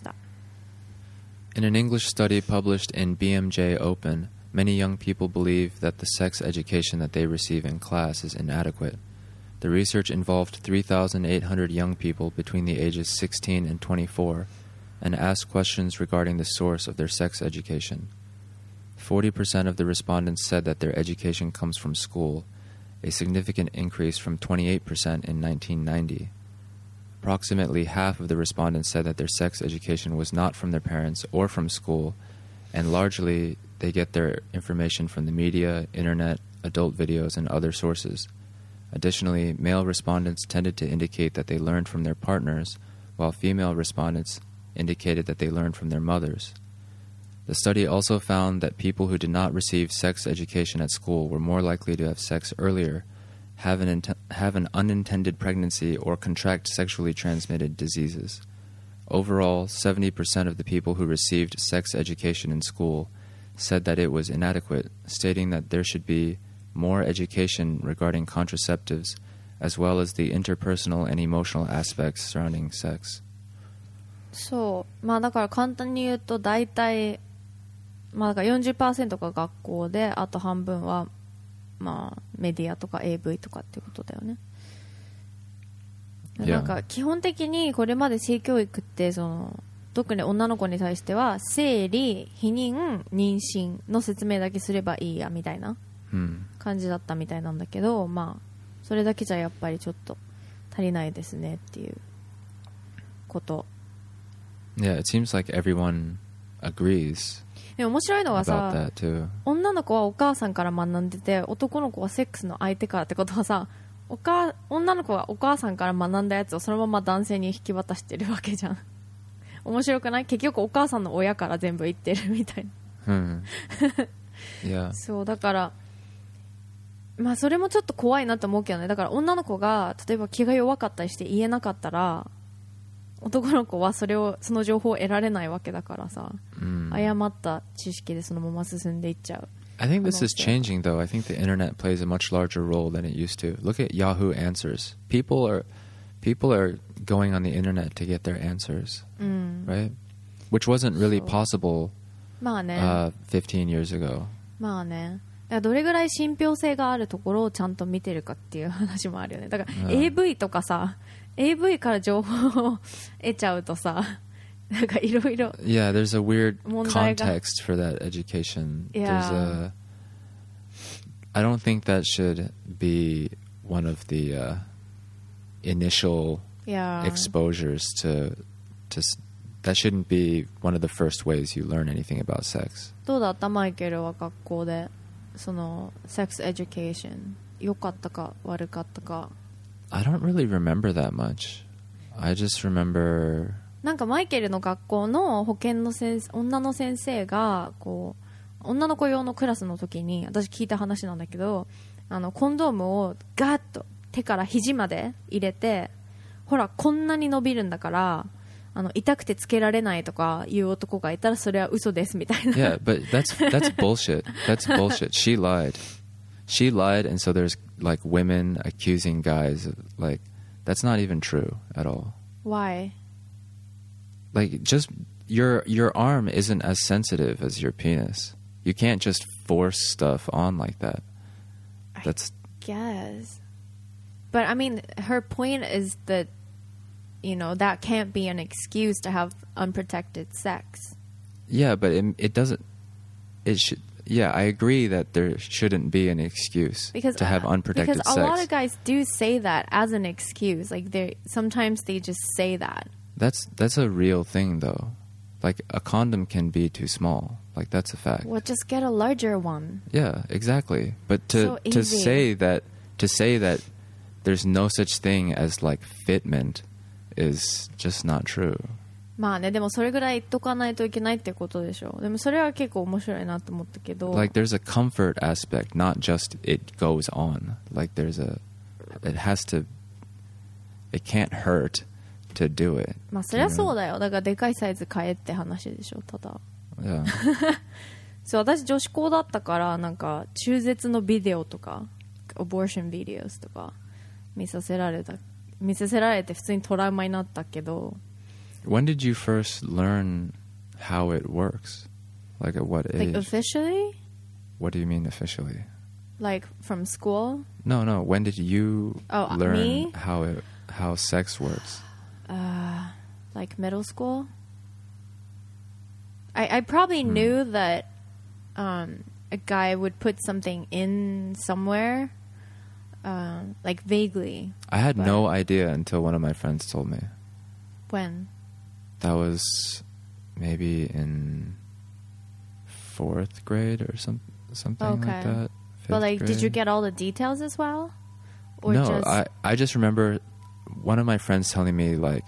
In an English study published in B M J Open, many young people believe that the sex education that they receive in class is inadequate. The research involved three thousand eight hundred young people between the ages sixteen and twenty-four and asked questions regarding the source of their sex education. forty percent of the respondents said that their education comes from school, a significant increase from twenty-eight percent in nineteen ninety. Approximately half of the respondents said that their sex education was not from their parents or from school, and largely they get their information from the media, internet, adult videos, and other sources. Additionally, male respondents tended to indicate that they learned from their partners, while female respondents indicated that they learned from their mothers. The study also found that people who did not receive sex education at school were more likely to have sex earlier, have an, int- have an unintended pregnancy, or contract sexually transmitted diseases. Overall, seventy percent of the people who received sex education in school said that it was inadequate, stating that there should be more education regarding contraceptives, as well as the interpersonal and emotional aspects surrounding sex. そう、まあだから簡単に言うと大体、まあだから よんじゅっパーセント が学校で、あと半分はまあメディアとか エーブイ とかっていうことだよね。 Yeah. なんか基本的にこれまで性教育ってその特に女の子に対しては生理、避妊、妊娠の説明だけすればいいやみたいな感じだったみたいなんだけど、まあそれだけじゃやっぱりちょっと足りないですねっていうこと。 Yeah, it seems like everyone agrees. でも面白いのはさ、女の子はお母さんから学んでて男の子はセックスの相手からってことはさ、おか女の子はお母さんから学んだやつをそのまま男性に引き渡してるわけじゃん。面白くない？結局お母さんの親から全部言ってるみたいな、 うんyeah. そうだからまあそれもちょっと怖いなと思うけどね。だから女の子が例えば気が弱かったりして言えなかったら男の子はそれをその情報を得られないわけだからさ、うん、誤った知識でそのまま進んでいっちゃう。 I think this is changing though. I think the internet plays a much larger role than it used to. Look at Yahoo Answers. People are people are going on the internet to get their answers, うん、right? Which wasn't really possible まあね、 uh, fifteen years ago. まあね。だからどれぐらい信憑性があるところをちゃんと見てるかっていう話もあるよね。だから エーブイ とかさ、エーブイ から情報を得ちゃうとさ、なんかいろいろ Yeah, there's a weird context for that education. Yeah. There's a I don't think that should be one of the uh, initial yeah. exposures to to that shouldn't be one of the first ways you learn anything about sex. どうだったマイケルは学校でその sex education 良かったか悪かったか。 I don't really remember that much. I just remember なんかマイケルの学校の保健の先生、女の先生がこう女の子用のクラスの時に、私聞いた話なんだけど、あのコンドームをガーッと手から肘まで入れて、ほらこんなに伸びるんだからあの痛くてつけられないとかいう男がいたらそれは嘘ですみたいな。 Yeah, but that's that's bullshit. That's bullshit. She lied. She lied, and so there's like women accusing guys of, like that's not even true at all. Why? Like just your your arm isn't as sensitive as your penis. You can't just force stuff on like that. That's Guess. But I mean, her point is that, you know, that can't be an excuse to have unprotected sex. yeah, but it, it doesn't. It should. Yeah, I agree that there shouldn't be an excuse Because to have uh, unprotected because sex. a lot of guys do say that as an excuse. Like they sometimes they just say that. That's that's a real thing though. Like a condom can be too small. Like that's a fact. Well, just get a larger one. Yeah, exactly. But to So to easy. say that to say that there's no such thing as like fitment is just not true. まあね、でもそれぐらい言っとかないといけないってことでしょ。でもそれは結構面白いなと思ったけど。 Like there's a comfort aspect, not just it goes on. Like there's a it has to it can't hurt to do it. まあそりゃそうだよ。だからでかいサイズ買えって話でしょ。ただ。 Yeah. そう、私女子校だったからなんか中絶のビデオとか abortion videos とか見させられた見させられて普通にトラウマになったけど。 When did you first learn how it works? Like at what age? Like officially? What do you mean officially? Like from school? No, no. When did you Oh, learn me? how it how sex works? Uh, like middle school? I, I probably Hmm. knew that um, a guy would put something in somewhere, um, like vaguely. I had But- no idea until one of my friends told me. When? That was maybe in fourth grade or some something like Okay. that. But fifth like, did you grade. get all the details as well? Or no, just I I just remember one of my friends telling me like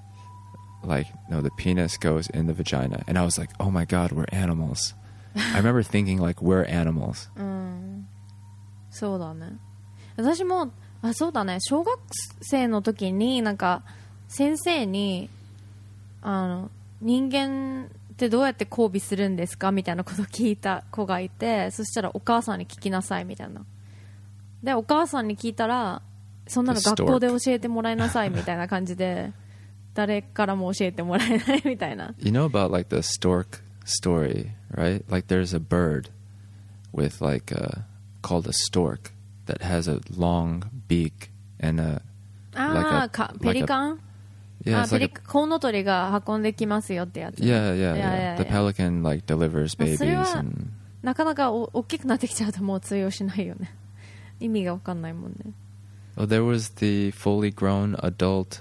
like no, the penis goes in the vagina, and I was like, oh my god, we're animals. I remember thinking like we're animals. そうだね。私もあそうだね。小学生の時になんか先生にあの人間ってどうやって交尾するんですかみたいなことを聞いた子がいて、そしたらお母さんに聞きなさいみたいな。でお母さんに聞いたらそんなの The stork. 学校で教えてもらいなさいみたいな感じで誰からも教えてもらえないみたいな。 You know about like the stork story, right? Like there's a bird with like a, called a stork that has a long beak and a ああ、 like a- か like a- ペリカン yeah, あ it's ペ like リコウノトリが運んできますよってやつ。 a, yeah, yeah, yeah, yeah, The yeah. pelican like delivers まあ babies それは and なかなかお大きくなってきちゃうともう通用しないよね。意味が分かんないもんね。 well, there was the fully grown adult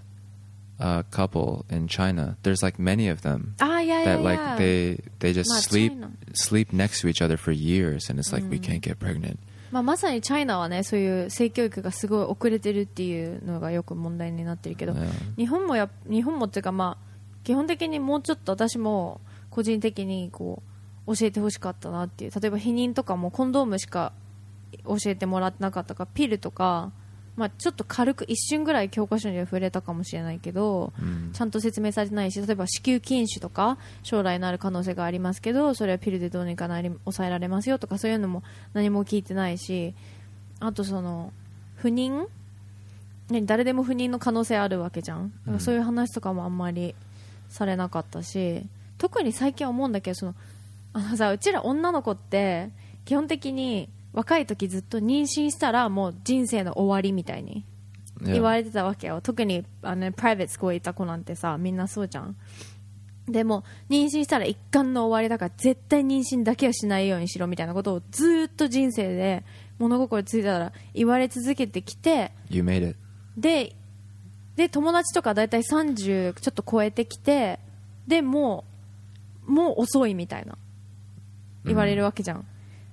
uh, couple in China. There's like many of them ああ、いやいや that い like や。 they they just まあ sleep China sleep next to each other for years, and it's like we can't get pregnant. まあ、まさにチャイナはね、そういう性教育がすごい遅れてるっていうのがよく問題になってるけど、 Yeah. 日本もや日本もっていうか、まあ基本的にもうちょっと私も個人的にこう教えてほしかったなっていう。例えば避妊とかもコンドームしか教えてもらってなかったから、ピルとか、まあ、ちょっと軽く一瞬ぐらい教科書には触れたかもしれないけど、ちゃんと説明されてないし、例えば子宮筋腫とか将来なる可能性がありますけど、それはピルでどうにかなり抑えられますよとか、そういうのも何も聞いてないし、あとその不妊、ね、誰でも不妊の可能性あるわけじゃん。だからそういう話とかもあんまりされなかったし、特に最近は思うんだけど、そのあのさ、うちら女の子って基本的に若い時ずっと妊娠したらもう人生の終わりみたいに Yeah. 言われてたわけよ。特にあのプライベートスクール行った子なんてさ、みんなそうじゃん。でも妊娠したら一貫の終わりだから絶対妊娠だけはしないようにしろみたいなことをずーっと人生で物心ついたら言われ続けてきて、 You made it. でで友達とかだいたいさんじゅうちょっと超えてきて、でもうもう遅いみたいな言われるわけじゃん。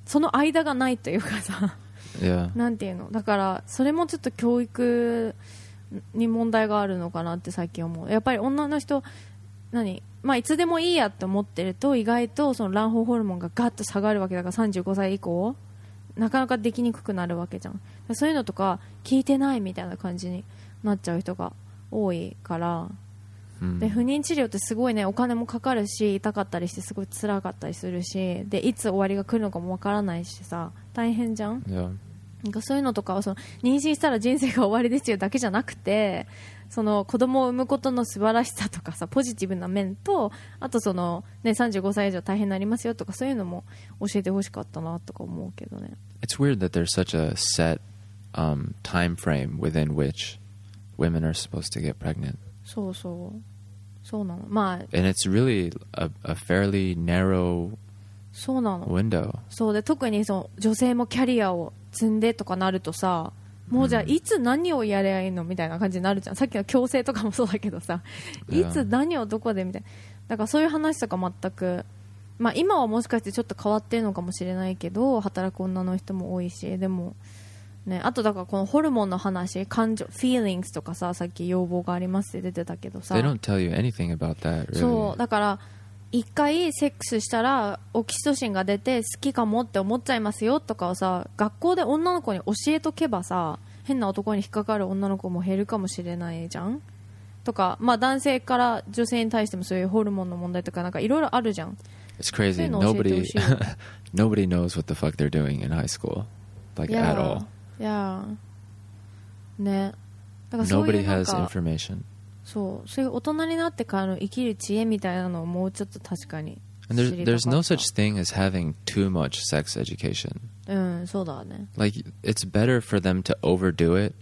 その間がないというかさ、 Yeah. なんていうの、だからそれもちょっと教育に問題があるのかなって最近思う。やっぱり女の人何、まあ、いつでもいいやって思ってると意外とその卵胞ホルモンがガッと下がるわけだから、さんじゅうごさい以降なかなかできにくくなるわけじゃん。そういうのとか聞いてないみたいな感じになっちゃう人が多いから、うん、で不妊治療ってすごいね、お金もかかるし痛かったりしてすごい辛かったりするし、でいつ終わりが来るのかもわからないしさ、大変じゃん。 Yeah. なんかそういうのとかはその妊娠したら人生が終わりですよだけじゃなくて、その子供を産むことの素晴らしさとかさ、ポジティブな面と、あとその、ね、さんじゅうごさい以上大変になりますよとか、そういうのも教えてほしかったなとか思うけどね。 It's weird that there's such a set um, time frame within which women are supposed to get pregnant. そうそうそうなの。まあ And it's really a, a fairly narrow そうなの window. そうで、特にその女性もキャリアを積んでとかなるとさ、もうじゃあいつ何をやればいいのみたいな感じになるじゃん。さっきの矯正とかもそうだけどさ、いつ何をどこでみたいな。だからそういう話とか全く、まあ今はもしかしてちょっと変わってるのかもしれないけど、働く女の人も多いし、でもね、あとだからこのホルモンの話、感情 feelings とかさ、さっき要望がありますって出てたけどさ、 They don't tell you anything about that, really. そうだから一回セックスしたらオキシトシンが出て好きかもって思っちゃいますよとかをさ、学校で女の子に教えとけばさ、変な男に引っかかる女の子も減るかもしれないじゃんとか、まあ男性から女性に対してもそういうホルモンの問題とかなんかいろいろあるじゃん。 It's crazy. Nobody nobody knows what the fuck they're doing in high school, like yeah, at all. Yeah. ね。だからそういう Nobody なん has か information. そう、そういう大人になってからの生きる知恵みたいなのをもうちょっと確かに And 知 there's りたかった。 there's no such thing as having too much sex education. うん、そうだね。 Like it's better for them to overdo it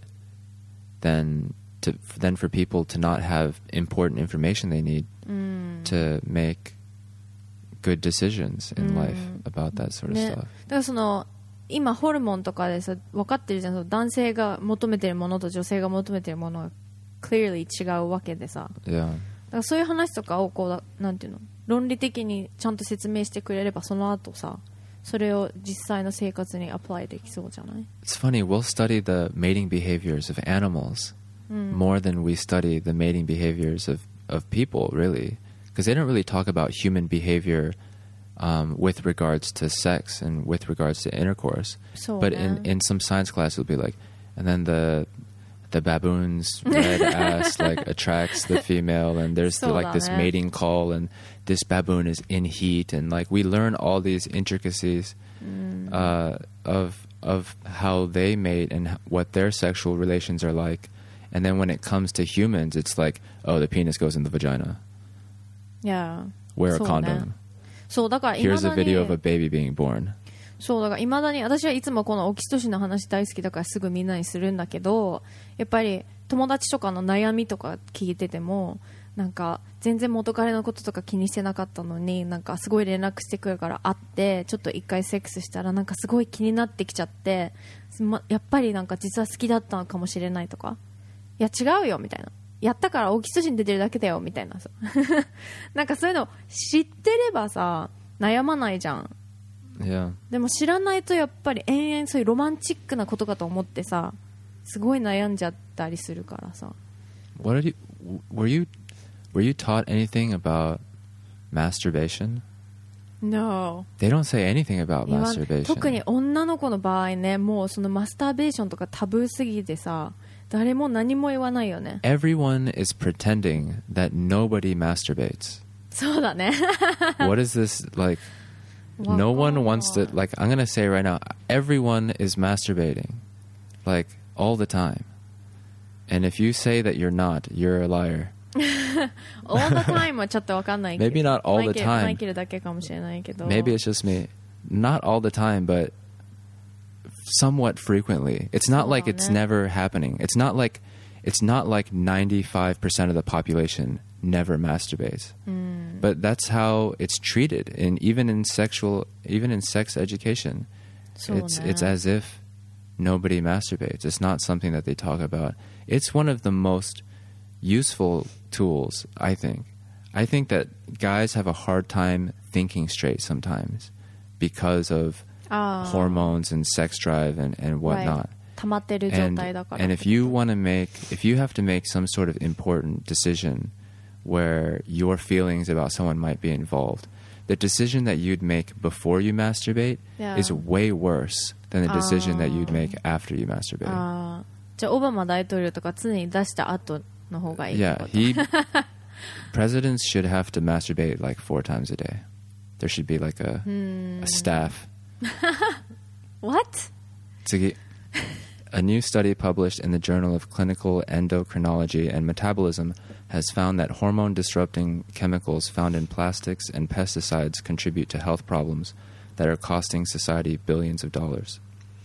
than to than for people to not have important information they need うん。 to make good decisions in うん life about that sort of ね、 stuff. だからその今ホルモンとかでさ分かってるじゃん、その男性が求めてるものと女性が求めてるものが clearly 違うわけでさ、 Yeah. だからそういう話とかをこうだなんていうの、論理的にちゃんと説明してくれればその後さ、それを実際の生活にアプライできそうじゃない？ It's funny, we'll study the mating behaviors of animals うん、 more than we study the mating behaviors of, of people, really. Because they don't really talk about human behavior um, with regards to sex and with regards to intercourse. そう But ね。 in, in some science class, it'll be like, and then the the baboon's red ass like attracts the female, and there's the, like this そうだね。 mating call, and this baboon is in heat, and like we learn all these intricacies うん、 uh, of of how they mate and what their sexual relations are like. And then when it comes to humans, it's like, oh, the penis goes in the vagina. いや Wear a そうね。 condom. そうだから今 Here's a だ video of a に baby being born. そうだから未だに私はいつもこのオキシトシンの話大好きだからすぐみんなにするんだけど、やっぱり友達とかの悩みとか聞いててもなんか全然元彼のこととか気にしてなかったのに、なんかすごい連絡してくるから会ってちょっと一回セックスしたらなんかすごい気になってきちゃって、ま、やっぱりなんか実は好きだったのかもしれないとか、いや違うよみたいな、やったからオキシトシン出てるだけだよみたいなさなんかそういうの知ってればさ悩まないじゃん。 Yeah. でも知らないとやっぱり延々そういうロマンチックなことかと思ってさ、すごい悩んじゃったりするからさ。 What did you were you were you taught anything about masturbation? No. They don't say anything about 言わ masturbation. 特に女の子の場合ね、もうそのマスターベーションとかタブーすぎてさ、誰も何も言わないよね。 Everyone is pretending that nobody masturbates. そうだね。 What is this like? わかんない No one wants to, like, I'm gonna say right now, everyone is masturbating, like, all the time. And if you say that you're not, you're a liar. all the time はちょっとわかんないけど Maybe not all マイ the ケルマイ time. ケルだけかもしれないけど Maybe it's just me. Not all the time, but somewhat frequently. It's not like it's never happening. It's not like it's not like ninety-five percent of the population never masturbates. Mm. But that's how it's treated, and even in sexual, even in sex education, そうね it's it's as if nobody masturbates. It's not something that they talk about. It's one of the most useful tools, I think. I think that guys have a hard time thinking straight sometimes because of Ah. hormones and sex drive and, and whatnot. 溜まってる状 And, 態だから。 and if you want to make, if you have to make some sort of important decision where your feelings about someone might be involved, the decision that you'd make before you masturbate Yeah. is way worse than the decision that you'd Ah. make after you masturbate. あーじゃあオバマ大統領とか常に出した後の方がいいって Yeah, こと he presidents should have to masturbate like four times a day. There should be like a, a staff. What? 次. A new study published in the Journal of Clinical Endocrinology and Metabolism has found that hormone-disrupting chemicals found in plastics and pesticides contribute to health problems that are costing society billions of dollars.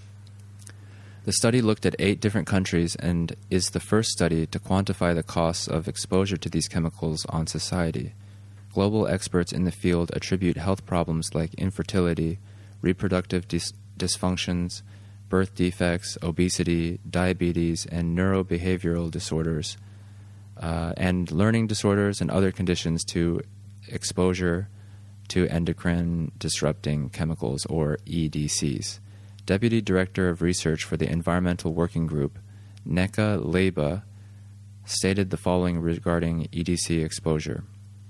The study looked at eight different countries and is the first study to quantify the costs of exposure to these chemicals on society. Global experts in the field attribute health problems like infertility, reproductive dis- dysfunctions, birth defects, obesity, diabetes, and neurobehavioral disorders, uh, and learning disorders and other conditions to exposure to endocrine disrupting chemicals, or E D Cs. Deputy Director of Research for the Environmental Working Group, Neka Leba, stated the following regarding E D C exposure.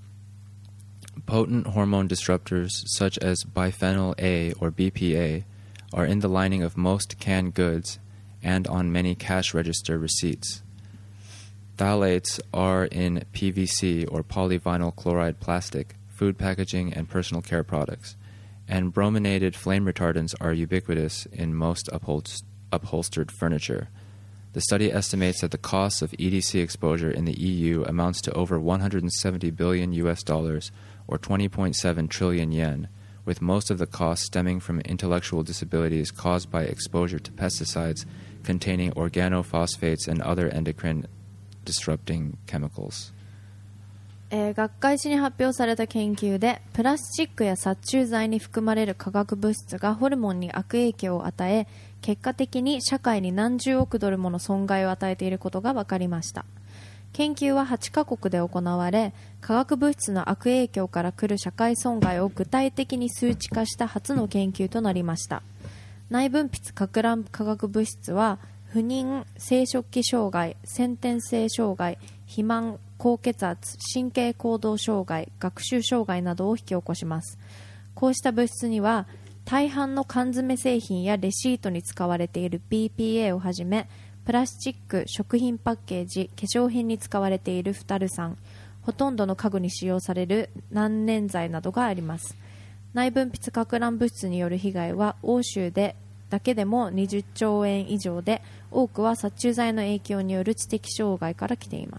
Potent hormone disruptors such as bisphenol A or B P A are in the lining of most canned goods and on many cash register receipts. Phthalates are in P V C or polyvinyl chloride plastic, food packaging, and personal care products. And brominated flame retardants are ubiquitous in most upholst- upholstered furniture. The study estimates that the cost of E D C exposure in the E U amounts to over one hundred seventy billion U S dollars, or twenty point seven trillion yen, with most of the costs stemming from intellectual disabilities caused by exposure to pesticides containing organophosphates and other endocrine disrupting chemicals. えー学会誌に発表された研究でプラスチックや殺虫剤に含まれる化学物質がホルモンに悪影響を与え、結果的に社会に何十億ドルもの損害を与えていることが分かりました。研究ははちカ国で行われ、化学物質の悪影響から来る社会損害を具体的に数値化した初の研究となりました。内分泌かく乱化学物質は不妊、生殖器障害、先天性障害、肥満、高血圧、神経行動障害、学習障害などを引き起こします。こうした物質には大半の缶詰製品やレシートに使われている ビーピーエー をはじめ、プラスチック、食品パッケージ、化粧品に使われているフタル酸、ほとんどの家具に使用される難燃剤などがあります。内分泌かく乱物質による被害は欧州でだけでもにじゅっちょうえん以上で、多くは殺虫剤の影響による知的障害から来ています。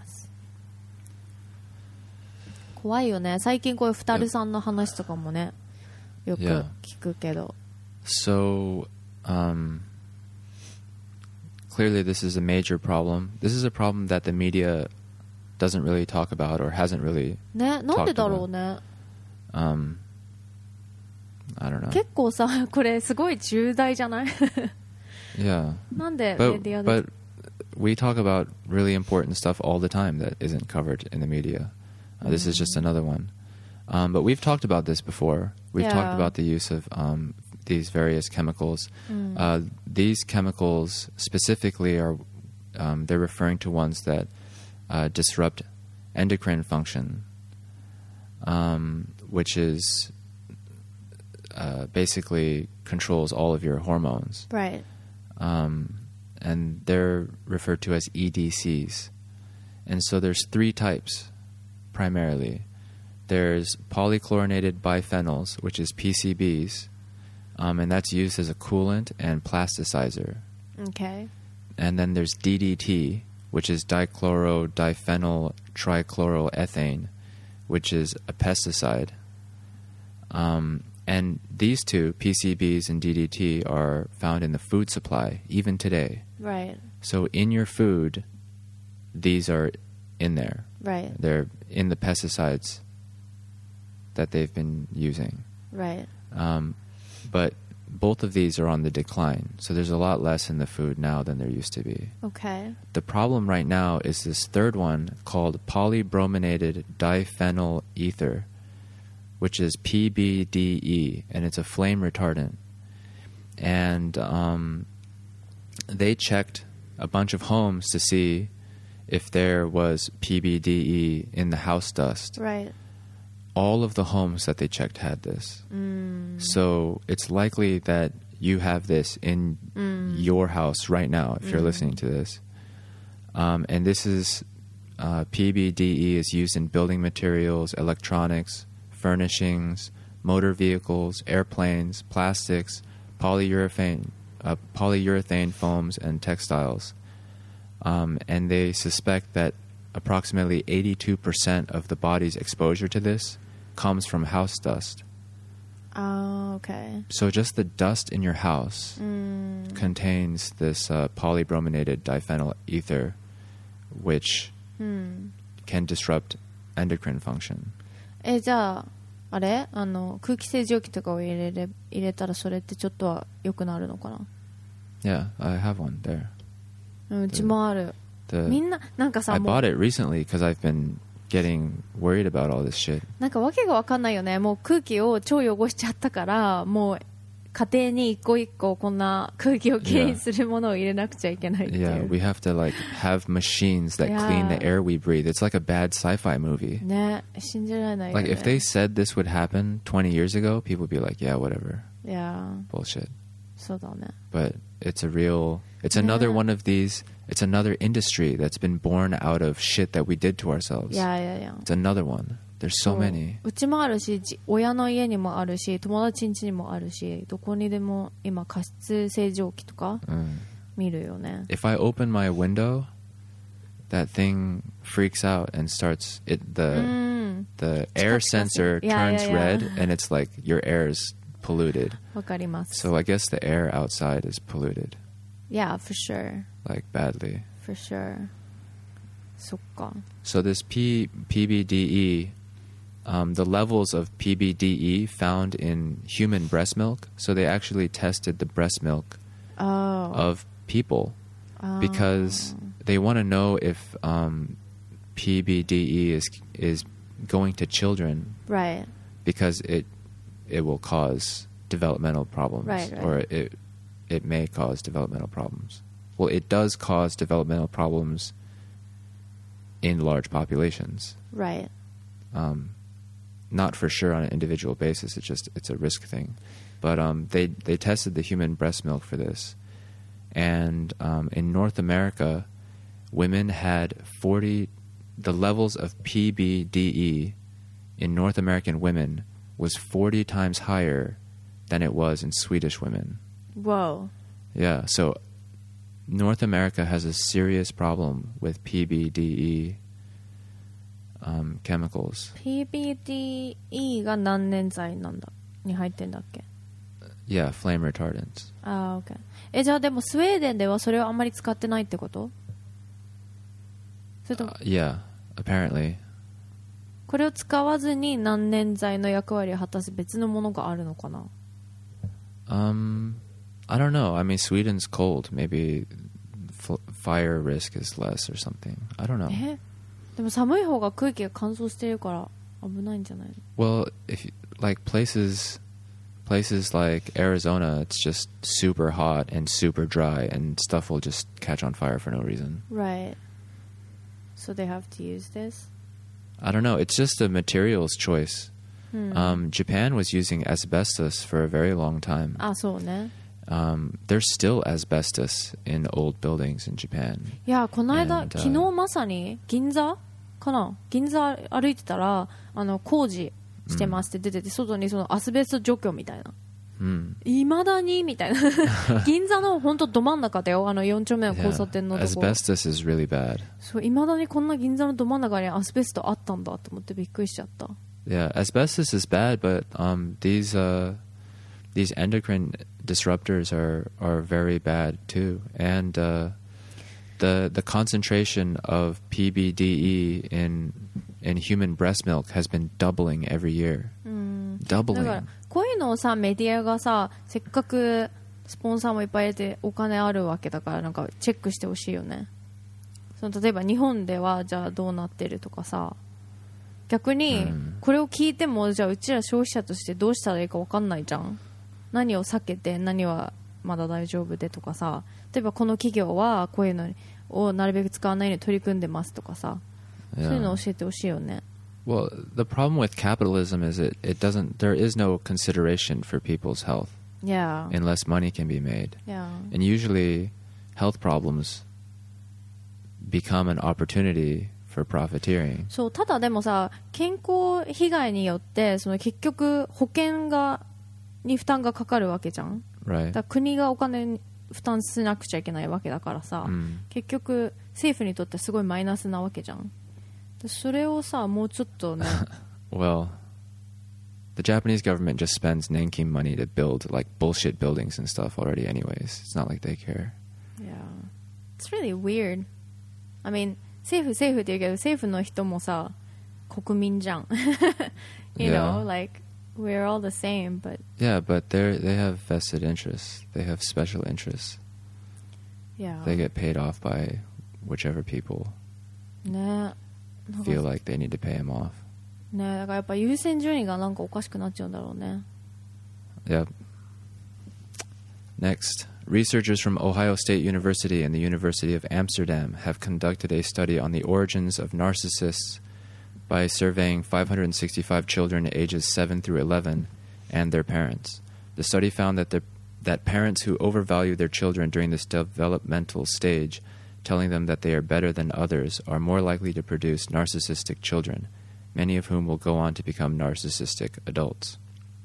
怖いよね。最近こういうフタル酸の話とかもね、よく聞くけど。 So, um, clearly this is a major problem. This is a problem that the media doesn't really talk about or hasn't really ね、なんでだろうね。 um, I don't know. 結構さ、これすごい重大じゃない？ Yeah. なんでメ But, ディアで but we talk about really important stuff all the time that isn't covered in the media. Uh, this is just another one. Um, but we've talked about this before. We've Yeah. talked about the use of um, these various chemicals. Uh, these chemicals specifically are, um, they're referring to ones that uh, disrupt endocrine function, um, which is uh, basically controls all of your hormones. Right. Um, and they're referred to as E D Cs. And so there's three types, primarily. There's polychlorinated biphenyls, which is P C Bs, um, and that's used as a coolant and plasticizer. Okay. And then there's D D T, which is dichlorodiphenyl trichloroethane, which is a pesticide. Um, and these two, P C Bs and D D T, are found in the food supply, even today. Right. So in your food, these are in there. Right. They're in the pesticides that they've been using. Right. Um, but both of these are on the decline. So there's a lot less in the food now than there used to be. Okay. The problem right now is this third one called polybrominated diphenyl ether, which is P B D E, and it's a flame retardant. and um, they checked a bunch of homes to see if there was P B D E in the house dust. Right. All of the homes that they checked had this. Mm. So it's likely that you have this in mm. your house right now if you're mm. listening to this. Um, and this is uh, P B D E is used in building materials, electronics, furnishings, motor vehicles, airplanes, plastics, polyurethane, uh, polyurethane foams, and textiles. Um, and they suspect that approximately eighty-two percent of the body's exposure to this comes from house dust. Oh, okay. So just the dust in your house mm. contains this uh, polybrominated diphenyl ether, which mm. can disrupt endocrine function. え、じゃああれあの空気清浄機とかを入れれ入れたらそれってちょっとは良くなるのかな？ Yeah, I have one there. うちもある。 The, みんななんかさ I もう bought it recently because I've been getting worried about all this shit. なんかわけがわかんないよね。もう空気を超汚しちゃったからもう家庭に一個一個こんな空気をきれいにするものを入れなくちゃいけないっていう。 Yeah, we have to like have machines that Yeah. clean the air we breathe. It's like a bad sci-fi movie. ね、信じられないよね。 Like if they said this would happen twenty years ago, people would be like, yeah, whatever. いや、 Bullshit. そうだね。 But it's a real, it's another Yeah. one of these, it's another industry that's been born out of shit that we did to ourselves. いやいやいや。 It's another one. There's so そう many. うちもあるし、じ親の家にもあるし、友達ん家にもあるし、どこにでも今加湿清浄機とか Mm. 見るよね。 If I open my window, that thing freaks out and starts, it the うん。 the air sensor Yeah, turns yeah, yeah. red and it's like your air is polluted. わかります。 So I guess the air outside is polluted, Yeah, for sure. like badly. For sure. そっか。 So this P, PBDE, um, the levels of P B D E found in human breast milk, so they actually tested the breast milk Oh. of people because they want to know if um, P B D E is is going to children Right. because it it will cause developmental problems, Right, right. or it it may cause developmental problems. Well, it does cause developmental problems in large populations. Right. Um, not for sure on an individual basis. It's just it's a risk thing. But um, they they tested the human breast milk for this, and um, in North America, women had forty. The levels of P B D E in North American women was forty times higher than it was in Swedish women. Whoa. Yeah, so North America has a serious problem with P B D E um, chemicals. P B D E が何年剤なんだに入ってんだっけ？ Yeah, flame retardants. ああ、OK。え、じゃあでもスウェーデンではそれをあんまり使ってないってこと？それとも Uh, yeah, apparently. これを使わずに何年剤の役割を果たす別のものがあるのかな？ Um, I don't know. I mean, Sweden's cold. Maybe f- fire risk is less or something. I don't know. え？でも寒い方が空気が乾燥してるから危ないんじゃないの？ Well, if you, like places, places like Arizona, it's just super hot and super dry, and stuff will just catch on fire for no reason. Right. So they have to use this? I don't know. It's just a materials choice. Hmm. Um, Japan was using asbestos for a very long time. あ、そうね。 Um, there's still asbestos in old buildings in Japan. いや、この間、 And, uh, 昨日まさに銀座かな銀座歩いてたらあの工事してますって出てて、外にそのアスベスト除去みたいな。 Hmm. いまだにみたいな銀座の本当ど真ん中だよ、あのよん丁目の交差点のとこ。 Asbestos is really bad. そう、いまだにこんな銀座のど真ん中にアスベストあったんだと思ってびっくりしちゃった。 Yeah, asbestos is bad, but um, these uh, these endocrine disruptors are, are very bad too, and uh, the the concentration of P B D E in in human breast milk has been doubling every year. うん、 Doubling. だからこういうのをさメディアがさせっかくスポンサーもいっぱい入れてお金あるわけだからなんかチェックしてほしいよね。その例えば日本ではじゃあどうなってるとかさ、逆にこれを聞いてもじゃあうちら消費者としてどうしたらいいか分かんないじゃん。何を避けて何はまだ大丈夫でとかさ、例えばこの企業はこういうのをなるべく使わないように取り組んでますとかさ、そういうのを教えてほしいよね。 Well, the problem with capitalism is it, it doesn't, there is no consideration for people's health Yeah. unless money can be made. Yeah. And usually health problems become an opportunity for profiteering. そう、ただでもさ、健康被害によってその結局保険がに負担がかかるわけじゃん。 Right. だから国がお金に負担しなくちゃいけないわけだからさ、 Mm. 結局政府にとってすごいマイナスなわけじゃん。それをさ、もうちょっとね。 Well, the Japanese government just spends Nankin money to build like bullshit buildings and stuff already anyways. It's not like they care. Yeah. It's really weird. I mean, 政府政府って言うけど、政府の人もさ、国民じゃん。you know, Yeah. like we're all the same, but Yeah, but they they have vested interests. They have special interests. yeah. They get paid off by whichever people ね。なんか feel like they need to pay them off. ね、だからやっぱ優先順位がなんかおかしくなっちゃうんだろうね。 Yep. Next, researchers from Ohio State University and the University of Amsterdam have conducted a study on the origins of narcissists by surveying five hundred sixty-five children ages seven through eleven and their parents. The study found that the, that parents who overvalue their children during this developmental stage, telling them that they are better than others, are more likely to produce narcissistic children, many of whom will go on to become narcissistic adults.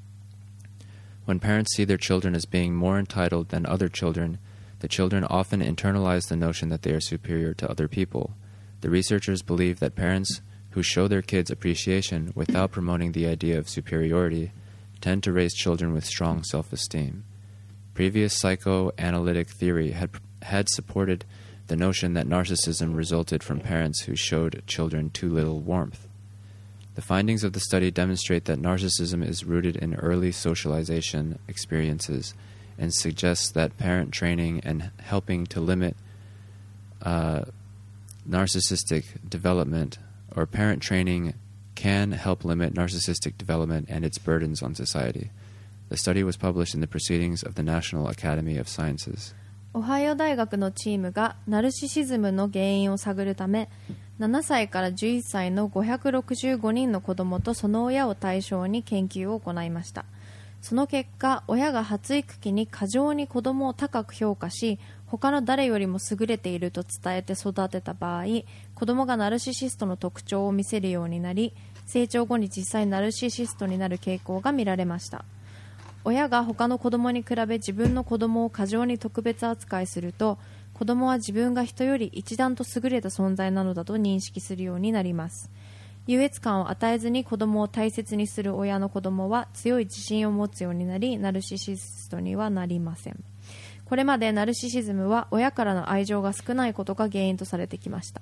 When parents see their children as being more entitled than other children, the children often internalize the notion that they are superior to other people. The researchers believe that parents who show their kids appreciation without promoting the idea of superiority tend to raise children with strong self-esteem. Previous psychoanalytic theory had, had supported the notion that narcissism resulted from parents who showed children too little warmth. The findings of the study demonstrate that narcissism is rooted in early socialization experiences and suggests that parent training and helping to limit uh, narcissistic development, or parent training can help limit narcissistic development and its burdens on society. The study was published in the Proceedings of the National Academy of Sciences. オハイオ大学のチームがナルシシズムの原因を探るため、ななさいからじゅういっさいのごひゃくろくじゅうごにんの子どもとその親を対象に研究を行いました。その結果、親が発育期に過剰に子どもを高く評価し、他の誰よりも優れていると伝えて育てた場合、子どもがナルシシストの特徴を見せるようになり、成長後に実際ナルシシストになる傾向が見られました。親が他の子供に比べ自分の子供を過剰に特別扱いすると、子供は自分が人より一段と優れた存在なのだと認識するようになります。優越感を与えずに子供を大切にする親の子供は強い自信を持つようになり、ナルシシストにはなりません。これまでナルシシズムは親からの愛情が少ないことが原因とされてきました。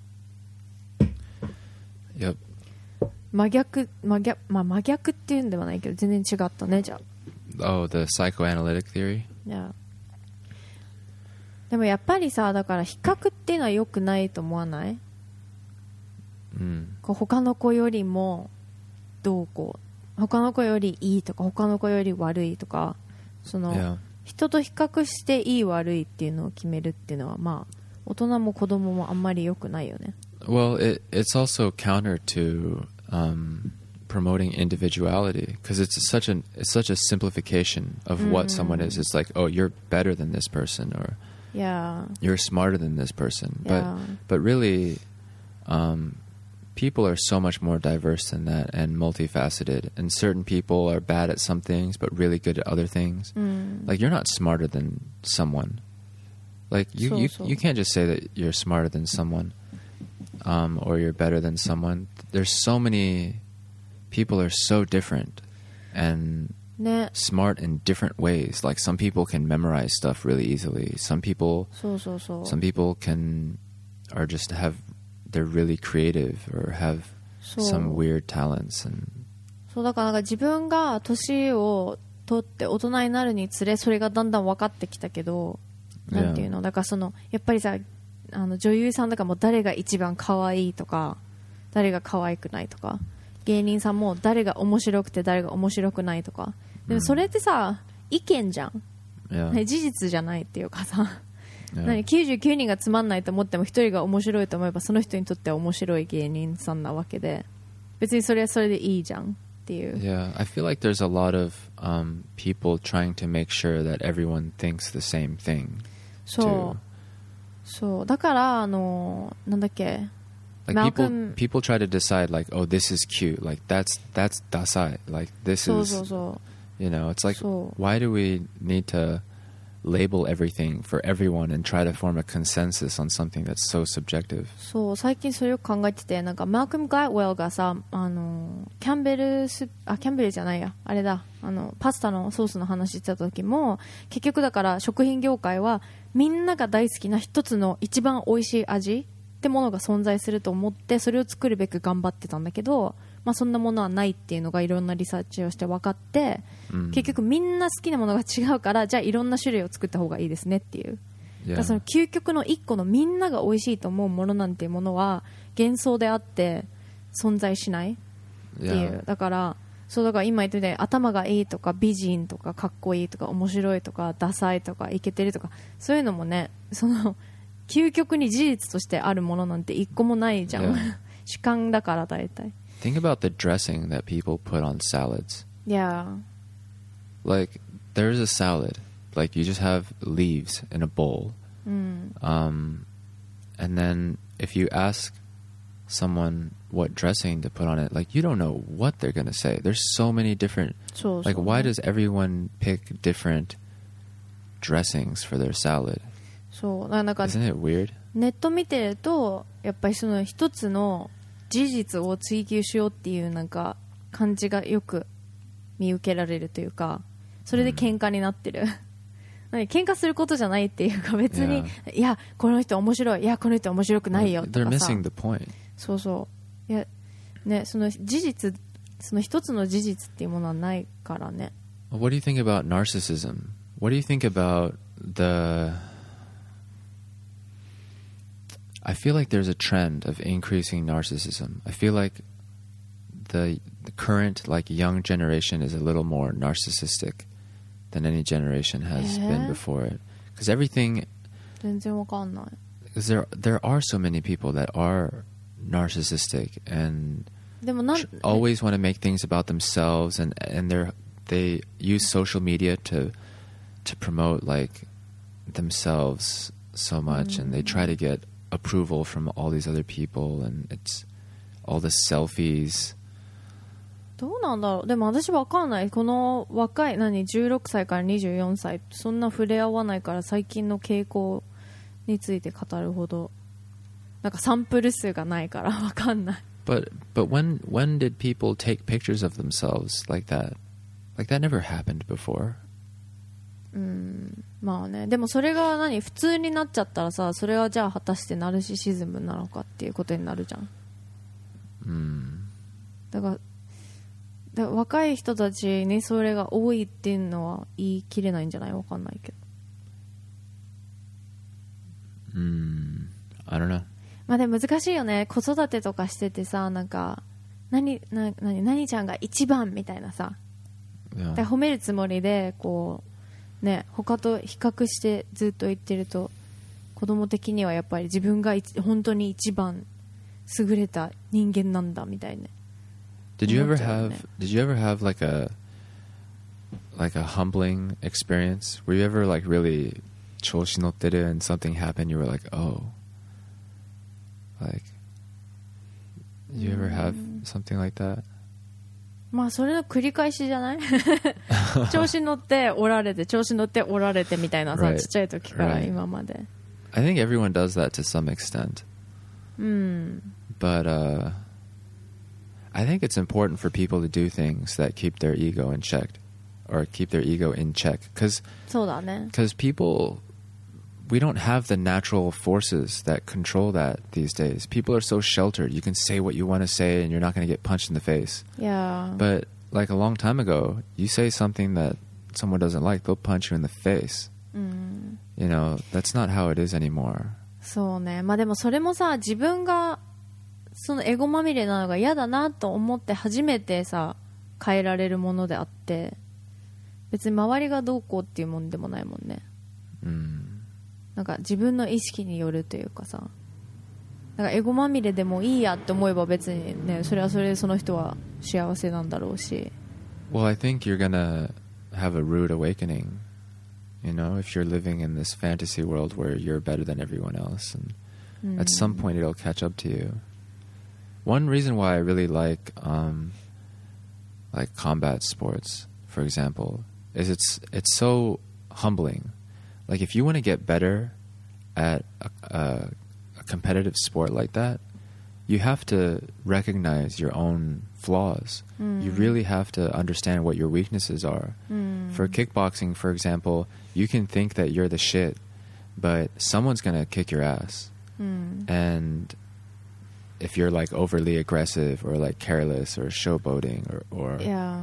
Yep. 真逆、真逆、まあ真逆っていうんではないけど全然違ったね、じゃあ。 Oh, the psychoanalytic theory? Yeah. でもやっぱりさ、だから比較っていうのは良くないと思わない？ うん、 こう他の子よりもどうこう他の子よりいいとか他の子より悪いとか、その、 yeah. 人と比較していい悪いっていうのを決めるっていうのは、まあ大人も子供もあんまり良くないよね。 Well, it, it's also counter to um, promoting individuality, because it's such an it's such a simplification of mm. what someone is. It's like, oh, you're better than this person, or yeah, you're smarter than this person. Yeah. But but really, um, people are so much more diverse than that and multifaceted. And certain people are bad at some things, but really good at other things. Mm. Like, you're not smarter than someone. Like you, so, you, so. you can't just say that you're smarter than someone, um, or you're better than someone. There's so many people are so different and ね. smart in different ways. Like, some people can memorize stuff really easily. Some people, そうそうそう。 some people can are just have they're really creative or have some weird talents. And そうだからなんか自分が年を取って大人になるにつれそれがだんだん分かってきたけど、なんていうのだからそのやっぱりさ、あの女優さんとかも誰が一番可愛いとか誰が可愛くないとか、芸人さんも誰が面白くて誰が面白くないとか、でもそれってさ、意見じゃん。 Yeah. ね、事実じゃないっていうかさ、 Yeah. 何きゅうじゅうきゅうにんがつまんないと思ってもひとりが面白いと思えばその人にとっては面白い芸人さんなわけで、別にそれはそれでいいじゃんっていう。 Yeah, I feel like there's a lot of um, people trying to make sure that everyone thinks the same thing. そう too. そうだからあのなんだっけ Like people, Malcolm- people try to decide like, oh, this is cute. Like that's that's dasai. Like this そう is, そうそう you know, it's like, そう why do we need to label everything for everyone and try to form a consensus on something that's so subjective? そう最近それよく考えてて、なんかマークム・ガッウェルがさ、あのキャンベルスあキャンベルじゃないやあれだあのパスタのソースの話してた時も、結局だから食品業界はみんなが大好きな一つの一番美味しい味ってものが存在すると思ってそれを作るべく頑張ってたんだけど、まあ、そんなものはないっていうのがいろんなリサーチをして分かって、うん、結局みんな好きなものが違うから、じゃあいろんな種類を作った方がいいですねっていう、だからその究極の一個のみんなが美味しいと思うものなんていうものは幻想であって存在しないっていう、yeah. だからそうだから今言ってて頭がいいとか美人とかかっこいいとか面白いとかダサいとかイケてるとかそういうのもね、その究極に事実としてあるものなんて一個もないじゃん、yeah. 主観だから大体。 Think about the dressing that people put on salads. Yeah. Like there's a salad, like you just have leaves in a bowl, mm. um, and then if you ask someone what dressing to put on it, like you don't know what they're gonna say. There's so many different. So, like so, why yeah. does everyone pick different dressings for their salad? そうなんか Isn't it weird? ネット見てるとやっぱりその一つの事実を追求しようっていうなんか感じがよく見受けられるというか、それで喧嘩になってる、うん、何喧嘩することじゃないっていうか、別に、yeah. いやこの人面白い、いやこの人面白くないよとかさ、 They're missing the point. そうそういやね、その事実、その一つの事実っていうものはないからね。 What do you think about narcissism? What do you think about the I feel like there's a trend of increasing narcissism. I feel like the, the current like young generation is a little more narcissistic than any generation has been before it. Because everything... 全然わかんない。 Because there, there are so many people that are narcissistic and でもなん always want to make things about themselves, and, and they're, they use social media to, to promote like themselves so much, mm. and they try to get approval from all these other people, and it's all the selfies. どうなんだろう。でも私わかんない。この若い何じゅうろくさいからにじゅうよんさいそんな触れ合わないから最近の傾向について語るほどなんかサンプル数がないからわかんない。 But but when when did people take pictures of themselves like that? Like that never happened before. うんまあね、でもそれが何普通になっちゃったらさ、それはじゃあ果たしてナルシシズムなのかっていうことになるじゃん。 うん。 だから、だから若い人たちにそれが多いっていうのは言い切れないんじゃない？わかんないけど。 うん。I don't know。 まあでも難しいよね。子育てとかしててさ、なんか何な何何ちゃんが一番みたいなさ。 Yeah. で褒めるつもりでこう。ね、他と比較してずっと言ってると子供的にはやっぱり自分が本当に一番優れた人間なんだみたいな。 Did you ever have Did you ever have like a like a humbling experience? Were you ever like really 調子乗ってる and something happened? You were like, oh, like you ever have something like that? まあそれの繰り返しじゃない調子乗っておられて調子乗っておられてみたいなさ、right. ちっちゃい時から今まで。 I think everyone does that to some extent. うん。 But uh, I think it's important for people to do things that keep their ego in check, or keep their ego in check. Because そうだね。 Because people, we don't have the natural forces that control that these days. People are so sheltered. You can say what you want to say and you're not going to get punched in the face. Yeah. But like a long time ago, you say something that someone doesn't like, they'll punch you in the face. Mm. You know, that's not how it is anymore. そうね。まあでもそれもさ、自分がそのエゴまみれなのが嫌だなと思って初めてさ変えられるものであって、 別に周りがどうこうっていうもんでもないもんね。 うん。 なんか自分の意識によるというかさ、なんかエゴまみれでもいいやって思えば別にね、それはそれでその人は幸せなんだろうし。 Well, I think you're gonna have a rude awakening, you know, if you're living in this fantasy world where you're better than everyone else, and mm. at some point it'll catch up to you. One reason why I really like um, like combat sports, for example, is it's it's so humbling. Like if you want to get better at a, a, a competitive sport like that, you have to recognize your own flaws. Mm. You really have to understand what your weaknesses are. Mm. For kickboxing, for example, you can think that you're the shit, but someone's going to kick your ass. Mm. And if you're like overly aggressive or like careless or showboating or, or yeah.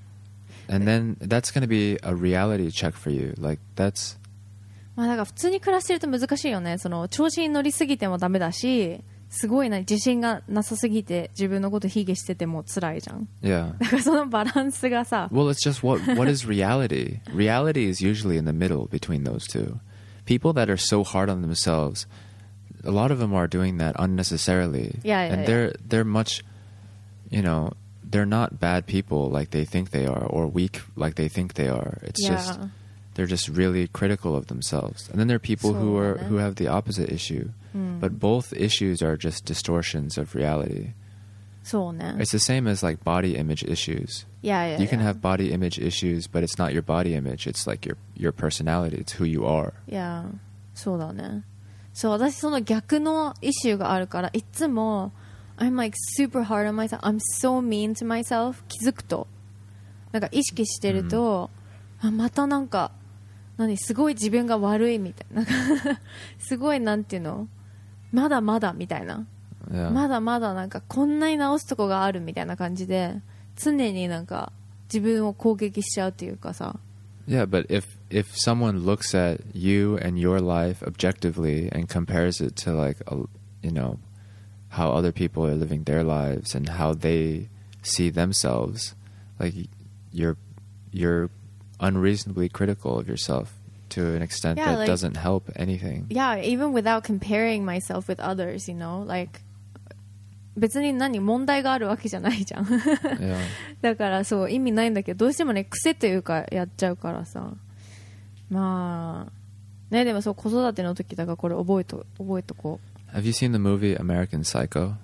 And then that's going to be a reality check for you. Like that's まあだから普通に暮らしてると難しいよね。その調子に乗りすぎてもダメだし、すごいな自信がなさすぎて自分のこと卑下してても辛いじゃん。 Yeah. だからそのバランスがさ。 Well, it's just what what is reality? Reality is usually in the middle between those two. People that are so hard on themselves, a lot of them are doing that unnecessarily. Yeah, yeah, and they're yeah. they're much, you know, they're not bad people like they think they are, or weak like they think they are. It's yeah. just they're just really critical of themselves. And then there are people who are who have the opposite issue. Mm. But both issues are just distortions of reality. そうね。 It's the same as like body image issues. Yeah, yeah, you can yeah. have body image issues, but it's not your body image. It's like your your personality. It's who you are. Yeah. そうだね。そう、私その逆のイシューがあるから、いつも I'm like super hard on myself. I'm so mean to myself. 気づくと。なんか意識してると、うん、あ、またなんか、何すごい自分が悪いみたいな。すごいなんていうのまだまだみたいな。 Yeah. まだまだなんかこんなに直すとこがあるみたいな感じで、常になんか自分を攻撃しちゃうっていうかさ。 Yeah, but if if someone looks at you and your life objectively and compares it to like a, you know how other people are living their lives and how they see themselves, like you're you're unreasonably critical of yourself to an extent yeah, that like, doesn't help anything. Yeah, even without comparing myself with others, you know, like 別に何問題があるわけじゃないじゃん。 yeah. だからそう意味ないんだけど、どうしてもね癖というかやっちゃうからさ。まあね、でもそう子育ての時だからこれ覚えと覚えとこう。Have you seen the movie American Psycho?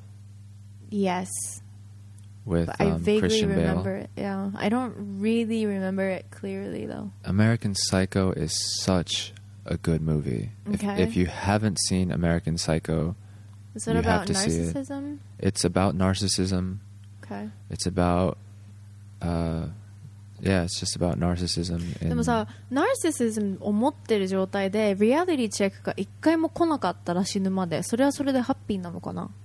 Yes. With But I um, vaguely Christian remember Bale. it. Yeah, I don't really remember it clearly though. American Psycho is such a good movie. Okay. If, if you haven't seen American Psycho, is it you about have to narcissism? See it. It's about narcissism. Okay. It's about, uh, yeah, it's just about narcissism. でもさ、ナルシシズムを持ってる状態でリアリティチェックが一回も来なかったら死ぬまで、それはそれでハッピーなのかな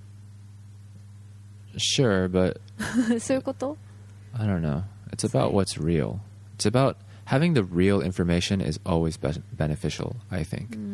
？Sure, but そういうこと I don't know. It's about what's real. It's about having the real information is always be- beneficial, I think. うん、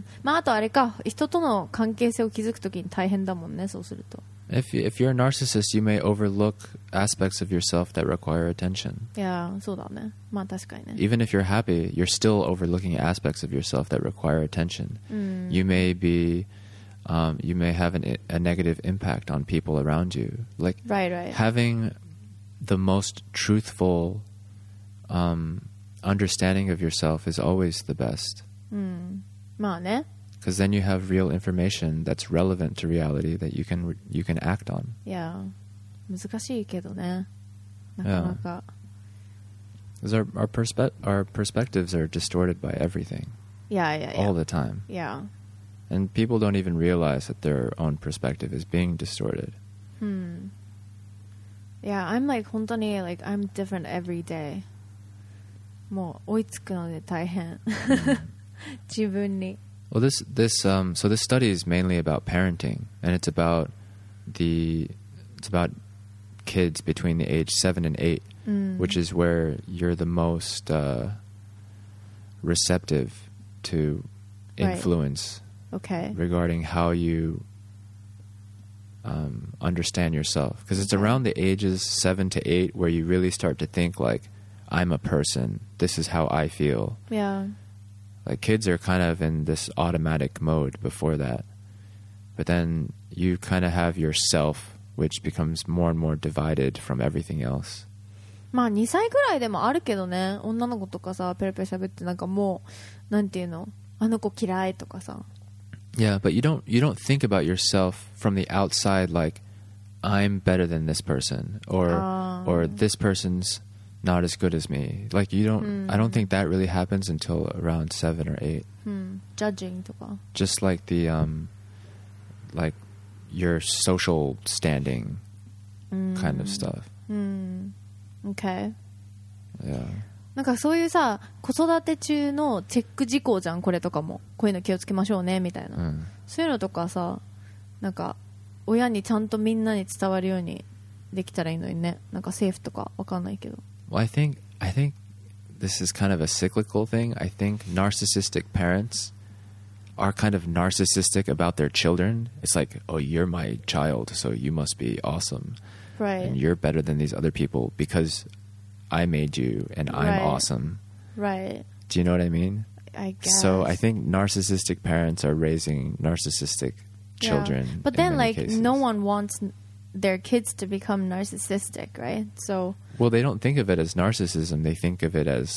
まああとあれか、人との関係性を築くときに大変だもんね、そうすると。 If if you're a narcissist, you may overlook aspects of yourself that require attention. いや、そうだね。まあ確かにね。 Even if you're happy, you're still overlooking aspects of yourself that require attention. うん、 You may be Um, you may have an, a negative impact on people around you. Like right, right. having the most truthful um, understanding of yourself is always the best. うん、まあね。 Because then you have real information that's relevant to reality that you can you can act on. いや、難しいけどね。なかなか。 Because our our, perspe- our perspectives are distorted by everything. Yeah, yeah, yeah. All the time. Yeah. And people don't even realize that their own perspective is being distorted. Hmm. Yeah, I'm like 本当に like I'm different every day. もう追いつくので大変。自分に。 Well, this this um so this study is mainly about parenting, and it's about the it's about kids between the age seven and eight, mm. which is where you're the most uh, receptive to influence. Right. Okay. Regarding how you um, understand yourself, because it's okay. around the ages seven to eight where you really start to think like, I'm a person. This is how I feel. Yeah. Like kids are kind of in this automatic mode before that. But then you kind of have yourself, which becomes more and more divided from everything else. まあにさいぐらいでもあるけどね、女の子とかさペラペラ喋ってなんかもうなんていうの、あの子嫌いとかさ。 Yeah, but you don't you don't think about yourself from the outside like I'm better than this person or uh, or this person's not as good as me. Like you don't hmm. I don't think that really happens until around seven or eight. Hmm. Judging とか。 Just like the um like your social standing kind of stuff. Hmm.Okay. Yeah. なんかそういうさ子育て中のチェック事項じゃんこれとかも、こういうの気をつけましょうねみたいな、うん、そういうのとかさなんか親にちゃんとみんなに伝わるようにできたらいいのにね。なんか政府とかわかんないけど。 Well, I think I think this is kind of a cyclical thing. I think narcissistic parents are kind of narcissistic about their children. It's like, oh, you're my child, so you must be awesome. Right. And you're better than these other people because I made you and I'm right. awesome. Right. Do you know what I mean? I guess. So I think narcissistic parents are raising narcissistic children. Yeah. But then like cases. no one wants their kids to become narcissistic, right? So well, they don't think of it as narcissism. They think of it as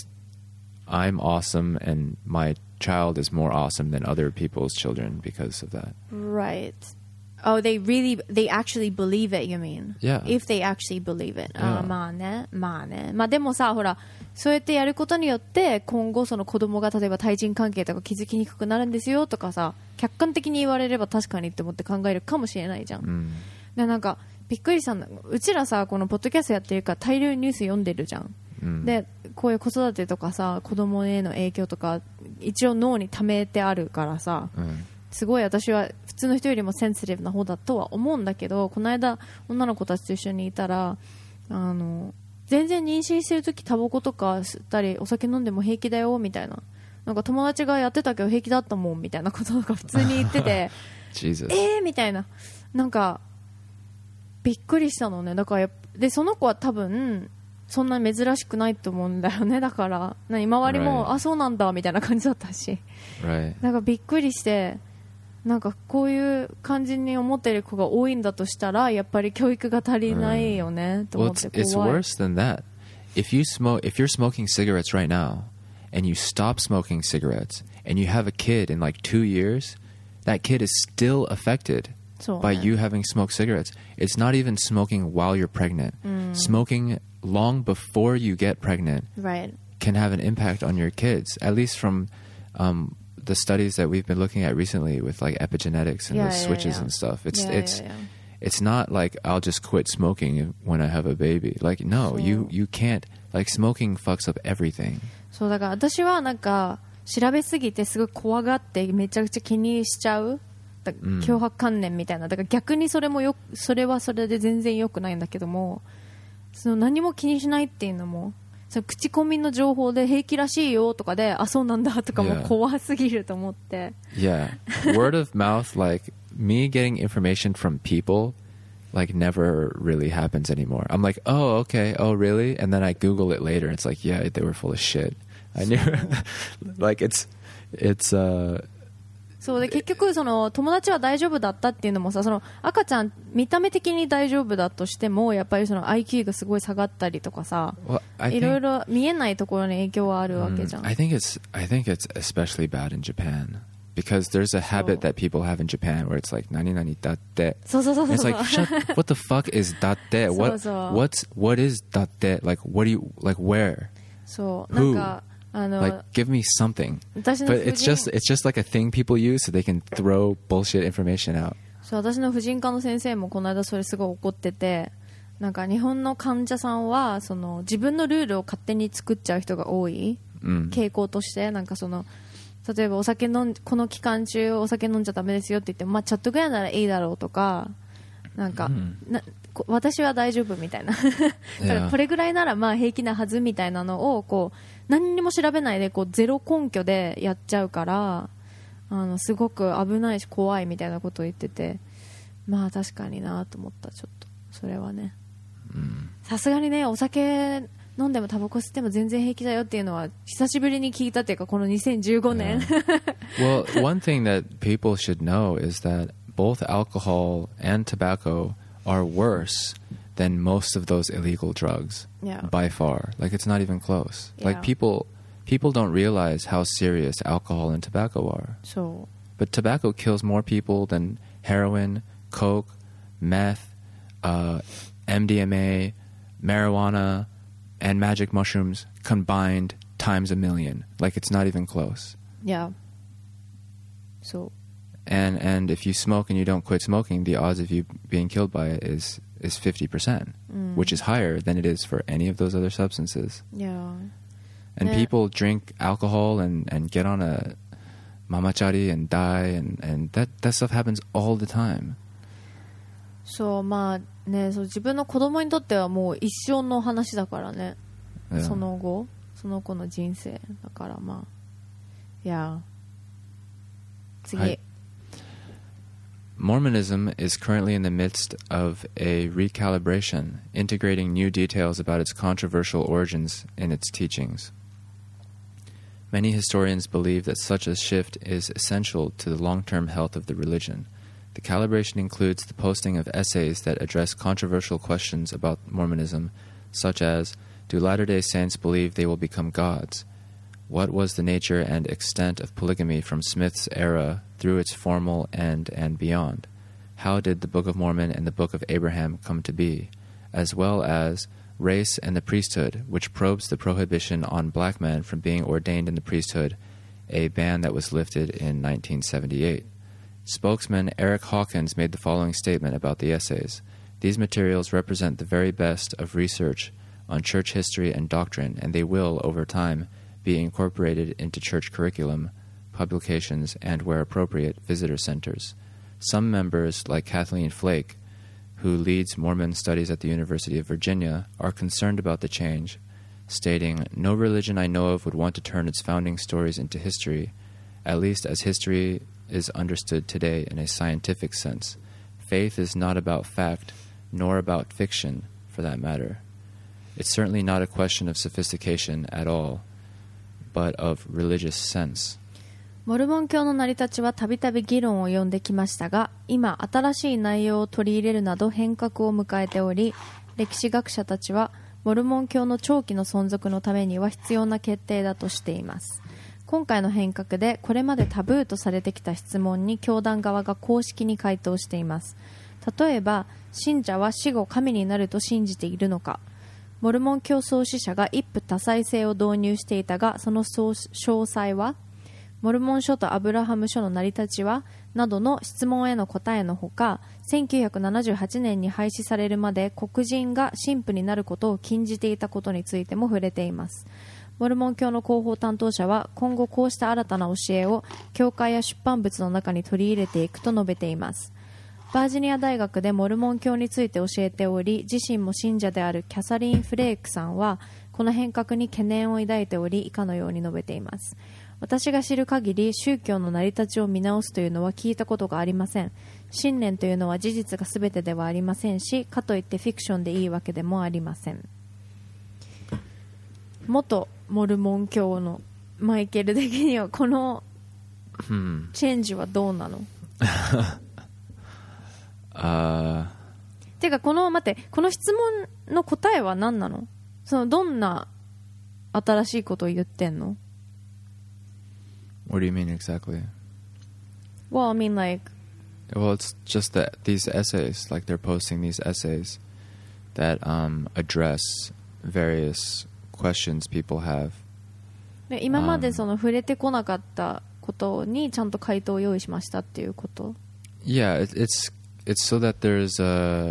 I'm awesome and my child is more awesome than other people's children because of that. Right. Oh, they really, they actually believe it, you mean? Yeah. If they actually believe it. Yeah. あまあね、まあね。まあでもさ、ほら、そうやってやることによって、今後その子供が例えば対人関係とか気づきにくくなるんですよとかさ、客観的に言われれば確かにって思って考えるかもしれないじゃん。うん、でなんか、びっくりしたんだ。うちらさ、このポッドキャストやってるから大量にニュース読んでるじゃん。うん、で、こういう子育てとかさ、子供への影響とか、一応脳に溜めてあるからさ、うんすごい私は普通の人よりもセンシティブな方だとは思うんだけど、この間女の子たちと一緒にいたらあの全然妊娠してる時タバコとか吸ったりお酒飲んでも平気だよみたいな、なんか友達がやってたけど平気だったもんみたいなこととか普通に言ってて Jesus. えーみたいな、なんかびっくりしたのね。だからでその子は多分そんな珍しくないと思うんだよね。だから何周りも、right. あそうなんだみたいな感じだったし、 right. なんかびっくりしてなんかこういう感じに思っている子が多いんだとしたらやっぱり教育が足りないよね、うん、と思って怖い。 well, it's, it's worse than that. If you smoke, if you're smoking cigarettes right now and you stop smoking cigarettes and you have a kid in like two years, that kid is still affected by you having smoked cigarettes. It's not even smoking while you're pregnant. Mm. Smoking long before you get pregnant right. can have an impact on your kids, at least from um, the studies that we've been looking at recently with like epigenetics and yeah, the switches yeah, yeah. and stuff. It's yeah, it's yeah, yeah. it's not like I'll just quit smoking when I have a baby. Like no, so, you you can't. Like smoking fucks up everything. そうだから私はなんか調べすぎてすごい怖がってめちゃくちゃ気にしちゃう。だ脅迫観念みたいな。だから逆にそれもよそれはそれで全然良くないんだけども、その何も気にしないっていうのも。その口コミの情報で平気らしいよとかであそうなんだとかも怖すぎると思って。 Yeah, word of mouth, like me getting information from people, like never really happens anymore. I'm like, oh okay, oh really, and then I Google it later. And it's like, yeah, they were full of shit. I knew, like it's it's uh. そうで結局その友達は大丈夫だったっていうのもさ、その赤ちゃん見た目的に大丈夫だとしてもやっぱりその アイキュー がすごい下がったりとかさ、いろいろ見えないところに影響はあるわけじゃん。 I think it's I think it's especially bad in Japan because there's a habit that people have in Japan where it's like 何々だって。 そうそうそうそう。 It's like shut, what the fuck is だって What what's what is だって Like what do you like where? そうなんか。 Like, give me something. But it's just it's just like a thing people use so they can throw bullshit information out. そう私の婦人科の先生もこの間それすごい怒ってて、なんか日本の患者さんはその自分のルールを勝手に作っちゃう人が多い、うん、傾向としてなんかその例えばお酒飲んこの期間中お酒飲んじゃダメですよって言っても、まあ、チャットぐらいならいいだろうとかなんか、うん、な私は大丈夫みたいなだからこれぐらいならまあ平気なはずみたいなのをこう何にも調べないでこうゼロ根拠でやっちゃうからあのすごく危ないし怖いみたいなことを言ってて、まあ確かになと思った。ちょっとそれはねさすがにねお酒飲んでもタバコ吸っても全然平気だよっていうのは久しぶりに聞いたっていうかこのにせんじゅうごねん、 yeah. Well, one thing that people should know is that both alcohol and tobacco are worse than most of those illegal drugs yeah. by far. Like it's not even close. Yeah. Like people people don't realize how serious alcohol and tobacco are. So, but tobacco kills more people than heroin, coke, meth, uh, M D M A, marijuana, and magic mushrooms combined times a million. Like it's not even close. Yeah. So. And and if you smoke and you don't quit smoking, the odds of you being killed by it is is fifty percent, mm. which is higher than it is for any of those other substances. Yeah. And yeah. people drink alcohol and, and get on a mamachari and die, and, and that, that stuff happens all the time. そうまあね、そう自分の子供にとってはもう一生の話だからね、 yeah. その後その子の人生だからまあいや次、はい、 Mormonism is currently in the midst of a recalibration, integrating new details about its controversial origins in its teachings. Many historians believe that such a shift is essential to the long-term health of the religion. The calibration includes the posting of essays that address controversial questions about Mormonism, such as, do Latter-day Saints believe they will become gods? What was the nature and extent of polygamy from Smith's era through its formal end and beyond? How did the Book of Mormon and the Book of Abraham come to be? As well as Race and the Priesthood, which probes the prohibition on black men from being ordained in the priesthood, a ban that was lifted in nineteen seventy-eight. Spokesman Eric Hawkins made the following statement about the essays. These materials represent the very best of research on church history and doctrine, and they will, over time, be incorporated into church curriculum, publications, and, where appropriate, visitor centers. Some members, like Kathleen Flake, who leads Mormon studies at the University of Virginia, are concerned about the change, stating, no religion I know of would want to turn its founding stories into history, at least as history is understood today in a scientific sense. Faith is not about fact, nor about fiction, for that matter. It's certainly not a question of sophistication at all, but of religious sense. モルモン教の成り立ちはたびたび議論を呼んできましたが、今新しい内容を取り入れるなど変革を迎えており、歴史学者たちはモルモン教の長期の存続のためには必要な決定だとしています。今回の変革でこれまでタブーとされてきた質問に教団側が公式に回答しています。例えば、信者は死後神になると信じているのか。モルモン教創始者が一夫多妻制を導入していたが、その詳細は、モルモン書とアブラハム書の成り立ちはなどの質問への答えのほか、せんきゅうひゃくななじゅうはちねんに廃止されるまで黒人が神父になることを禁じていたことについても触れています。モルモン教の広報担当者は今後こうした新たな教えを教会や出版物の中に取り入れていくと述べています。バージニア大学でモルモン教について教えており、自身も信者であるキャサリン・フレークさんはこの変革に懸念を抱いており、以下のように述べています。私が知る限り宗教の成り立ちを見直すというのは聞いたことがありません。信念というのは事実が全てではありませんし、かといってフィクションでいいわけでもありません。元モルモン教のマイケル的にはこのチェンジはどうなの？ あてかこの待ってこの質問の答えは何なの？そのどんな新しいことを言ってんの？ What do you mean exactly? Well, I mean like Well, it's just that these essays, like they're posting these essays that um, address various questions people have. で今までその触れてこなかったことにちゃんと回答を用意しましたっていうこと？ Yeah, it, it's it's so that there's a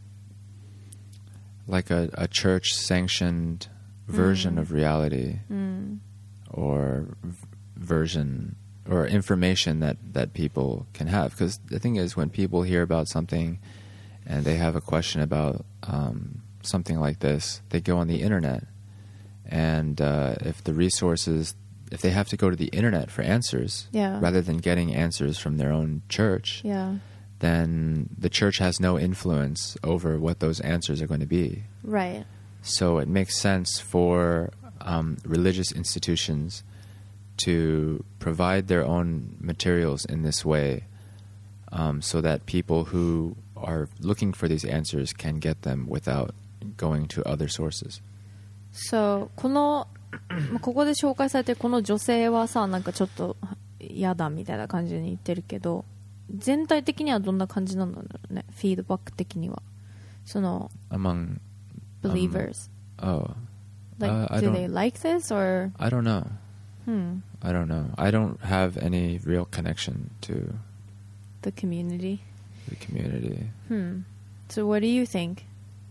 like a, a church-sanctioned version、mm. of reality、mm. or v- version or information that, that people can have. Because the thing is, when people hear about something and they have a question about um, something like this, they go on the internet. And uh, if the resources, if they have to go to the internet for answers, yeah. rather than getting answers from their own church, yeah. then the church has no influence over what those answers are going to be. Right. So it makes sense for um, religious institutions to provide their own materials in this way, um, so that people who are looking for these answers can get them without going to other sources. So このここで紹介されてるこの女性はさ、なんかちょっと嫌だみたいな感じに言ってるけど、全体的にはどんな感じなんだろうね、フィードバック的には。その Among believers. Um, oh. Like, uh, I do don't, they like this or? I don't know. Hmm. I don't know. I don't have any real connection to The community. the community. Hmm. So what do you think?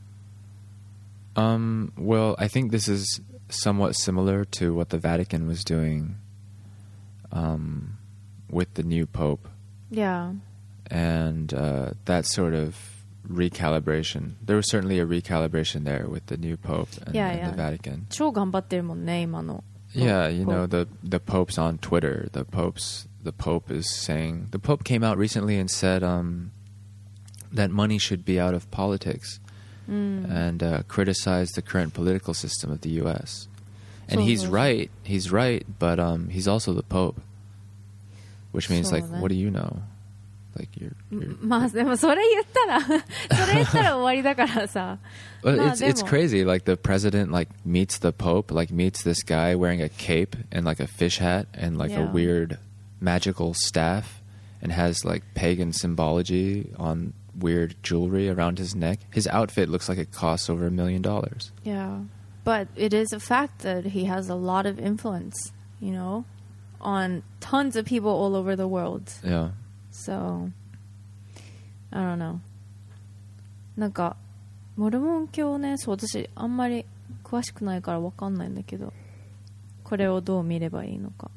Um, well, I think this is somewhat similar to what the Vatican was doing um, with the new Pope. Yeah. And uh, that sort of recalibration. There was certainly a recalibration there with the new Pope and, Yeah, and yeah. the Vatican. 超頑張ってるもんね、今の。 Yeah, you know, Pope. the the Pope's on Twitter. The Pope's the Pope is saying the Pope came out recently and said um, that money should be out of politics, Mm. and uh, criticized the current political system of the U S. And So- he's right. He's right, but um, he's also the Pope, which means So like, then- what do you know? Like you're. you're まあでもそれ言ったらそれ言ったら終わりだからさ。 Well, まあ it's でも it's crazy. Like the president like meets the Pope, like meets this guy wearing a cape and like a fish hat and like Yeah. a weird magical staff, and has like pagan symbology on weird jewelry around his neck. His outfit looks like it costs over a million dollars. Yeah. But it is a fact that he has a lot of influence, you know, on tons of people all over the world. Yeah. So, I don't know. なんか、モルモン教ね、そう、私、あんまり詳しくないからわかんないんだけど、これをどう見ればいいのか。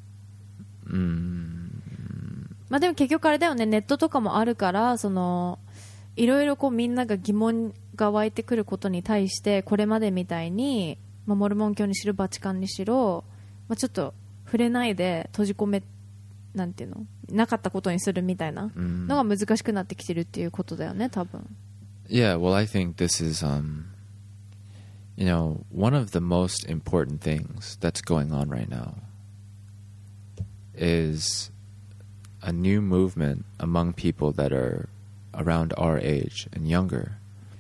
Mm. まあでも結局あれだよね、ネットとかもあるから、その、いろいろこうみんなが疑問が湧いてくることに対して、これまでみたいに、まあ、モルモン教にしろ、バチカンにしろ、まあ、ちょっと触れないで閉じ込め、なんていうの、なかったことにするみたいなのが難しくなってきてるっていうことだよね、多分。 Yeah, well, I think this is, um, you know, one of the most important things that's going on right now is a new movement among people that are around our age and younger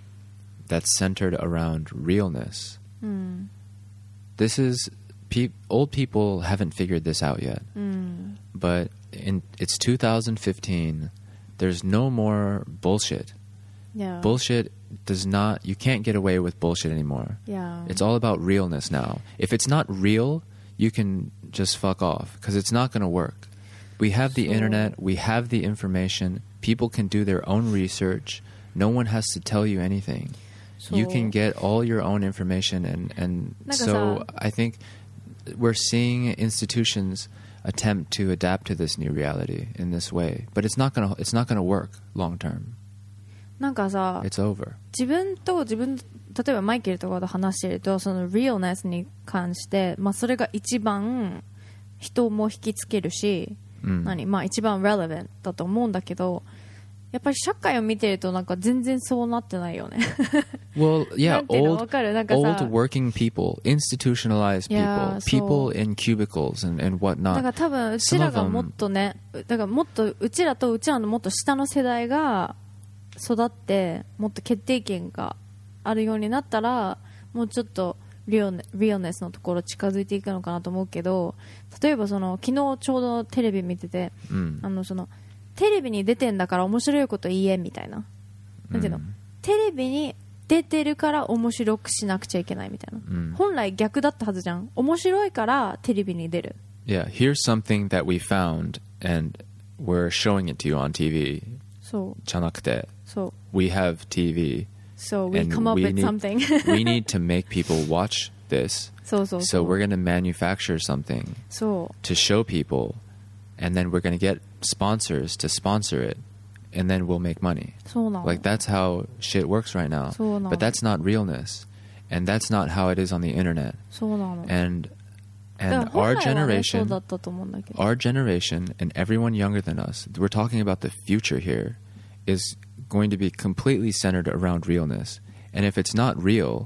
that's centered around realness. Mm. This is, pe- old people haven't figured this out yet, Mm. but in it's two thousand fifteen, there's no more bullshit. Yeah. Bullshit does not, you can't get away with bullshit anymore. Yeah. It's all about realness now. If it's not real, you can just fuck off because it's not going to work. We have the So- internet, we have the information, people can do their own research, no one has to tell you anything. You So- can get all your own information, and, and Naka so sa- I think we're seeing institutions attempt to adapt to this new reality in this way, but it's not going to it's not going to work long term. なんかさ、 It's over. 自分と自分、例えばマイケルとかと話してると、その realness に関して、まあそれが一番人も引きつけるし、 うん何まあ一番 relevant だと思うんだけど、やっぱり社会を見てるとなんか全然そうなってないよね。 Well, yeah, なんていうの old わかるなんかさ old working people, institutionalized Yeah, people, people so- in cubicles and, and だから whatnot. 多分うちらがもっとね、だからもっとうちらとうちらのもっと下の世代が育ってもっと決定権があるようになったらもうちょっとリオネリオネスのところ近づいていくのかなと思うけど、例えばその昨日ちょうどテレビ見てて、 うんあのそのテレビに出てんだから面白いこと言えみたいな、なんていうの、テレビに出てるから面白くしなくちゃいけないみたいな、 うん本来逆だったはずじゃん。面白いからテレビに出る。 Yeah, here's something that we found and we're showing it to you on T V. そうじゃなくて、 そう。 we have T V. So we and come up we with need, something. we need to make people watch this. そうそう So そう。 we're going to manufacture something そう。 to show people, and then we're going to get sponsors to sponsor it, and then we'll make money. そうなの。 Like that's how shit works right now. そうなの。 But that's not realness, and that's not how it is on the internet. そうなの。 And だから and 本 our 来はね、そう generation, だったと思うんだけど。 our generation, and everyone younger than us, we're talking about the future here, is going to be completely centered around realness. And if it's not real,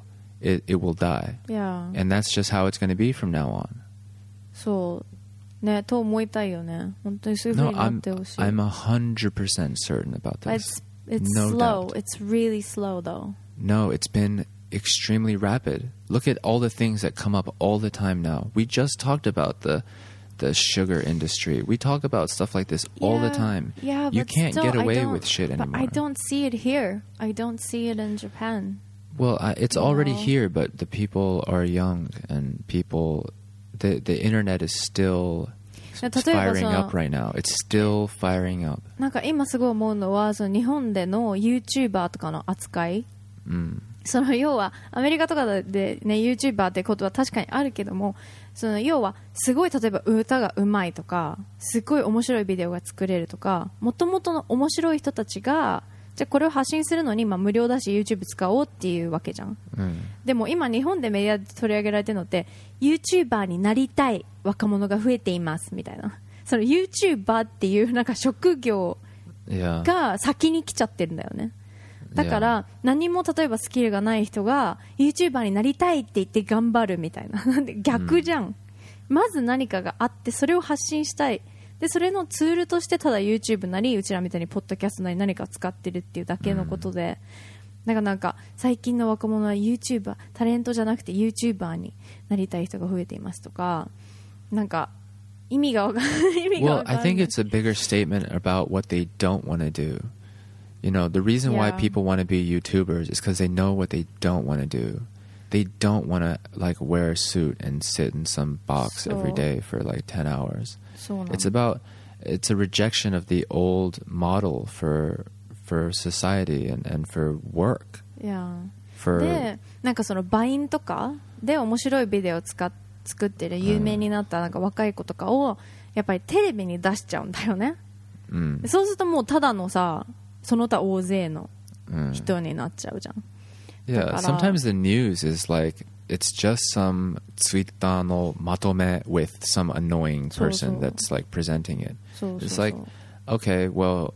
it, it will die. Yeah. And that's just how it's going to be from now on. そうね、と思いたいよね。本当にそういう風 No, になっ I'm, てほしい。 I'm one hundred percent certain about But this. it's, it's No slow. doubt. It's really slow though. No, it's been extremely rapid. Look at all the things that come up all the time now. We just talked about the the sugar industry. We talk about stuff like this all the Yeah, time. Yeah, You but can't still, get I away don't- with shit anymore. But I don't see it here. I don't see it in Japan. Well, I, it's already No. here, but the people are young and people, the the internet is still Yeah, it's 例えば firing その up right now. It's still firing up. なんか今すごい思うのは、その日本での YouTuber とかの扱い、 Mm. その要はアメリカとかで、ね、YouTuber ってことは確かにあるけども、その要はすごい例えば歌がうまいとか、すごい面白いビデオが作れるとか、もともとの面白い人たちがじゃあこれを発信するのに、まあ、無料だし YouTube 使おうっていうわけじゃん。 Mm. でも今日本でメディアで取り上げられてるのって YouTuber になりたい若者が増えていますみたいな、その YouTuber っていうなんか職業 Yeah. が先に来ちゃってるんだよね。だから何も例えばスキルがない人が YouTuber になりたいって言って頑張るみたいな、なんで逆じゃん、うん、まず何かがあってそれを発信したい、でそれのツールとしてただ YouTube なりうちらみたいにポッドキャストなり何か使ってるっていうだけのことで、うん、だからなんか最近の若者は YouTuber タレントじゃなくて YouTuber になりたい人が増えていますとか、なんか意味がわかんない意味がわ Well, かんない。 I think it's a bigger statement about what they don't want to do. You know, the reason why Yeah. people want to be YouTubers is because they know what they don't want to do. They don't want to like wear a suit and sit in some box So- every day for like ten hours. そうなの It's about it's a rejection of the old model for for society and, and for work. いや For でなんかそのバインとかで面白いビデオを使っ作ってる有名になったなんか若い子とかをやっぱりテレビに出しちゃうんだよね、 mm, でそうするともうただのさその他大勢の mm. 人になっちゃうじゃん。 Yeah, だから sometimes the news is like it's just some Twitter no matome with some annoying person そうそう。 that's like presenting it. そうそう It's そう like, okay, well,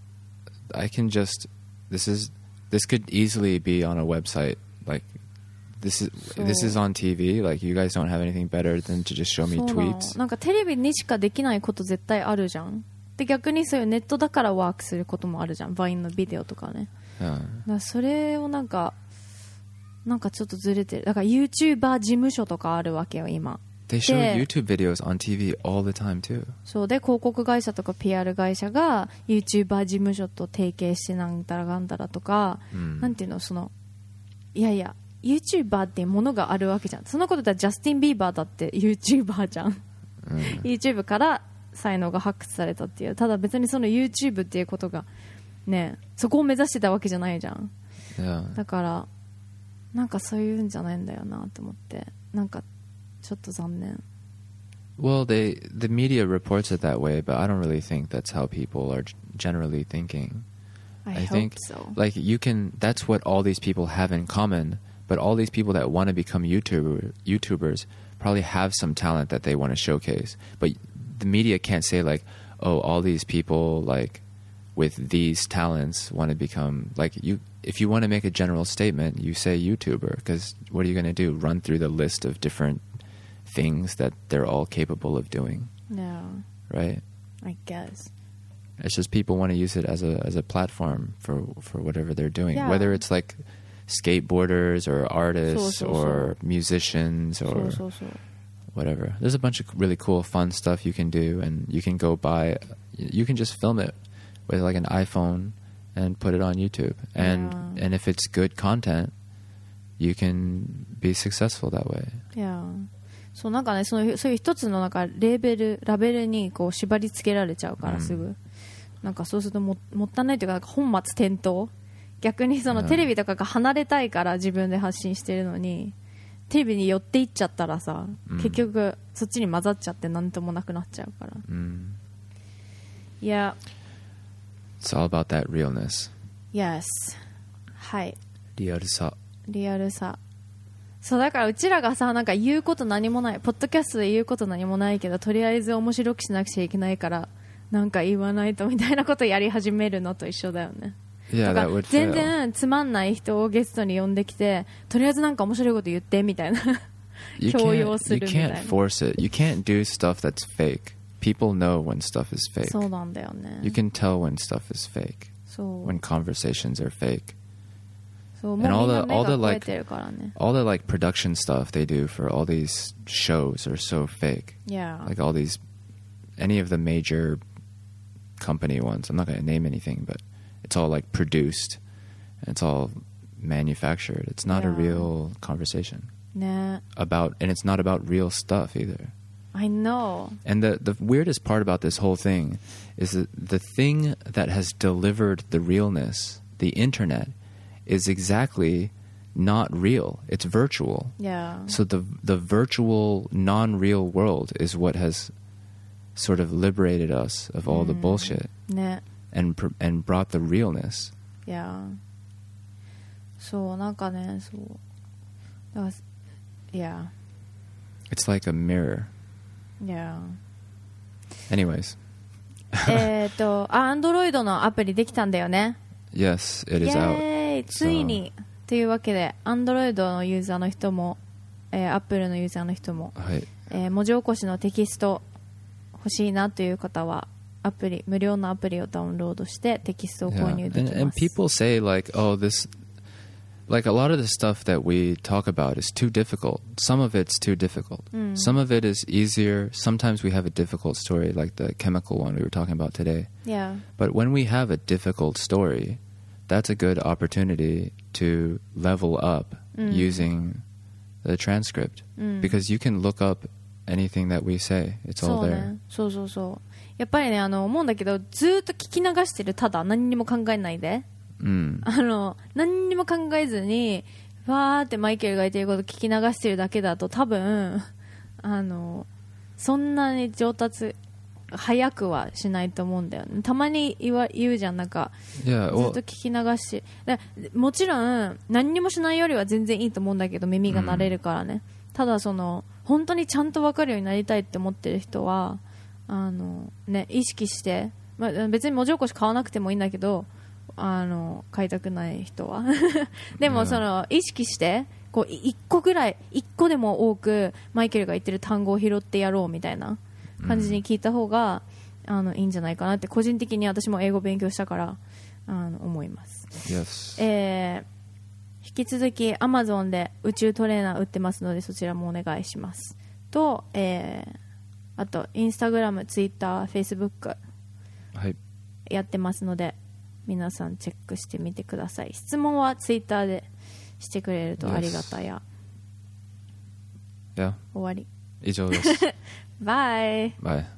I can just this is this could easily be on a website. Like this is So- this is on T V. Like you guys don't have anything better than to just show me そうなの tweets. なんかテレビにしかできないこと絶対あるじゃん。で逆にそういうネットだからワークすることもあるじゃん、バインのビデオとかね。 Yeah. だからそれをなんかなんかちょっとずれてる。だから YouTuber 事務所とかあるわけよ今。 They show Yeah. YouTube videos on T V all the time too. そうで広告会社とか ピーアール 会社が YouTuber 事務所と提携してなんたらがんだらとか、 うんなんていうのそのいやいや YouTuber っていうものがあるわけじゃん。そのことだジャスティン・ビーバーだって YouTuber じゃん、 うん YouTube から才能が発掘されたっていう。ただ別にその YouTube っていうことがねそこを目指してたわけじゃないじゃん。 Yeah. だからなんかそういうんじゃないんだよなと思って、なんかちょっと残念。 Well, they the media reports it that way, but I don't really think that's how people are g- generally thinking. I, I hope think so. like you can that's what all these people have in common, but all these people that want to become YouTuber YouTubers probably have some talent that they want to showcase. But the media can't say like, "Oh, all these people like with these talents want to become like you." If you want to make a general statement, you say YouTuber, because what are you going to do? Run through the list of different things that they're all capable of doing, Yeah, right? I guess. It's just people want to use it as a as a platform for for whatever they're doing, Yeah. whether it's like skateboarders or artists So, so, or musicians そ or うそうそう whatever. There's a bunch of really cool, fun stuff you can do, and you can go buy. You can just film it with like an iPhone and put it on YouTube, and Yeah. and if it's good content, you can be successful that way. いやそうなんかねそのそういう一つのなんかレーベルラベルにこう縛り付けられちゃうからすぐ、 うんなんかそうするとももったいないというか、なんか本末転倒。逆にそのうんテレビとかが離れたいから自分で発信してるのに、テレビに寄っていっちゃったらさ、 うん結局そっちに混ざっちゃって何ともなくなっちゃうから。 Mm. いや It's all about that realness. Yes はいリアルさ。 リアルさ。そうだからうちらがさなんか言うこと何もないポッドキャストで言うこと何もないけどとりあえず面白くしなくちゃいけないからなんか言わないとみたいなことやり始めるのと一緒だよね。 Yeah, と that か would 全 fail. 然つまんない人をゲストに呼んできてとりあえずなんか面白いこと言ってみたいな You 強要 can't, す you るみたい can't な force it. You can't do stuff that's fake. People know when stuff is fake. そうなんだよね You can tell when stuff is fake. そう When conversations are fake. そうもうみん all な the- 目 all が the, 超え like- てるからね All the like production stuff they do for all these shows are so fake. Yeah Like all these, any of the major company ones. I'm not going to name anything, but it's all like produced. And it's all manufactured. It's not a Yeah. real conversation ね about, and it's not about real stuff either. I know And the the weirdest part about this whole thing is that the thing that has delivered the realness, the internet, is exactly not real. It's virtual. Yeah So the the virtual non-real world is what has sort of liberated us of all the bullshit ね and pr- and brought the realness. いやそうなんかねそうだからいや It's like a mirror. いや Anyways, えっとあアンドロイドのアプリできたんだよね yes, it イ is エ out. ーイついにというわけでアンドロイドのユーザーの人も、えー、アップルのユーザーの人も、 はい。 えー文字起こしのテキスト欲しいなという方はアプリ無料のアプリをダウンロードしてテキストを購 Yeah. 入でき And, ま and す people say like, oh, this, like a lot of the stuff that we talk about is too difficult. Some of it's too difficult. Some of it is easier. Sometimes we have a difficult story, like the chemical one we were talking about today. Yeah But when we have a difficult story, that's a good opportunity to level up using the transcript. Because you can look up anything that we say. It's そ all う there. ねそうそうそうやっぱりねあの思うんだけどずーっと聞き流してるただ何にも考えないで Mm. あの何にも考えずにわーってマイケルが言ってること聞き流してるだけだと多分あのそんなに上達早くはしないと思うんだよねたまに言わ言うじゃんなんか Yeah. ずっ Well, と聞き流してでもちろん何にもしないよりは全然いいと思うんだけど耳が慣れるからね、ただその本当にちゃんと分かるようになりたいって思ってる人はあの、ね、意識して、まあ、別に文字起こし買わなくてもいいんだけどあの買いたくない人はでもその意識してこういっこぐらいいっこでも多くマイケルが言ってる単語を拾ってやろうみたいな感じに聞いた方が、あのいいんじゃないかなって個人的に私も英語勉強したからあの思います、 yes. えー引き続き Amazon で宇宙トレーナー売ってますのでそちらもお願いしますと、えー、あと Instagram、Twitter、Facebook はい。 やってますので皆さんチェックしてみてください。質問は Twitter でしてくれるとありがたや。 Yeah. 終わり。 以上です。 バイ。 Bye.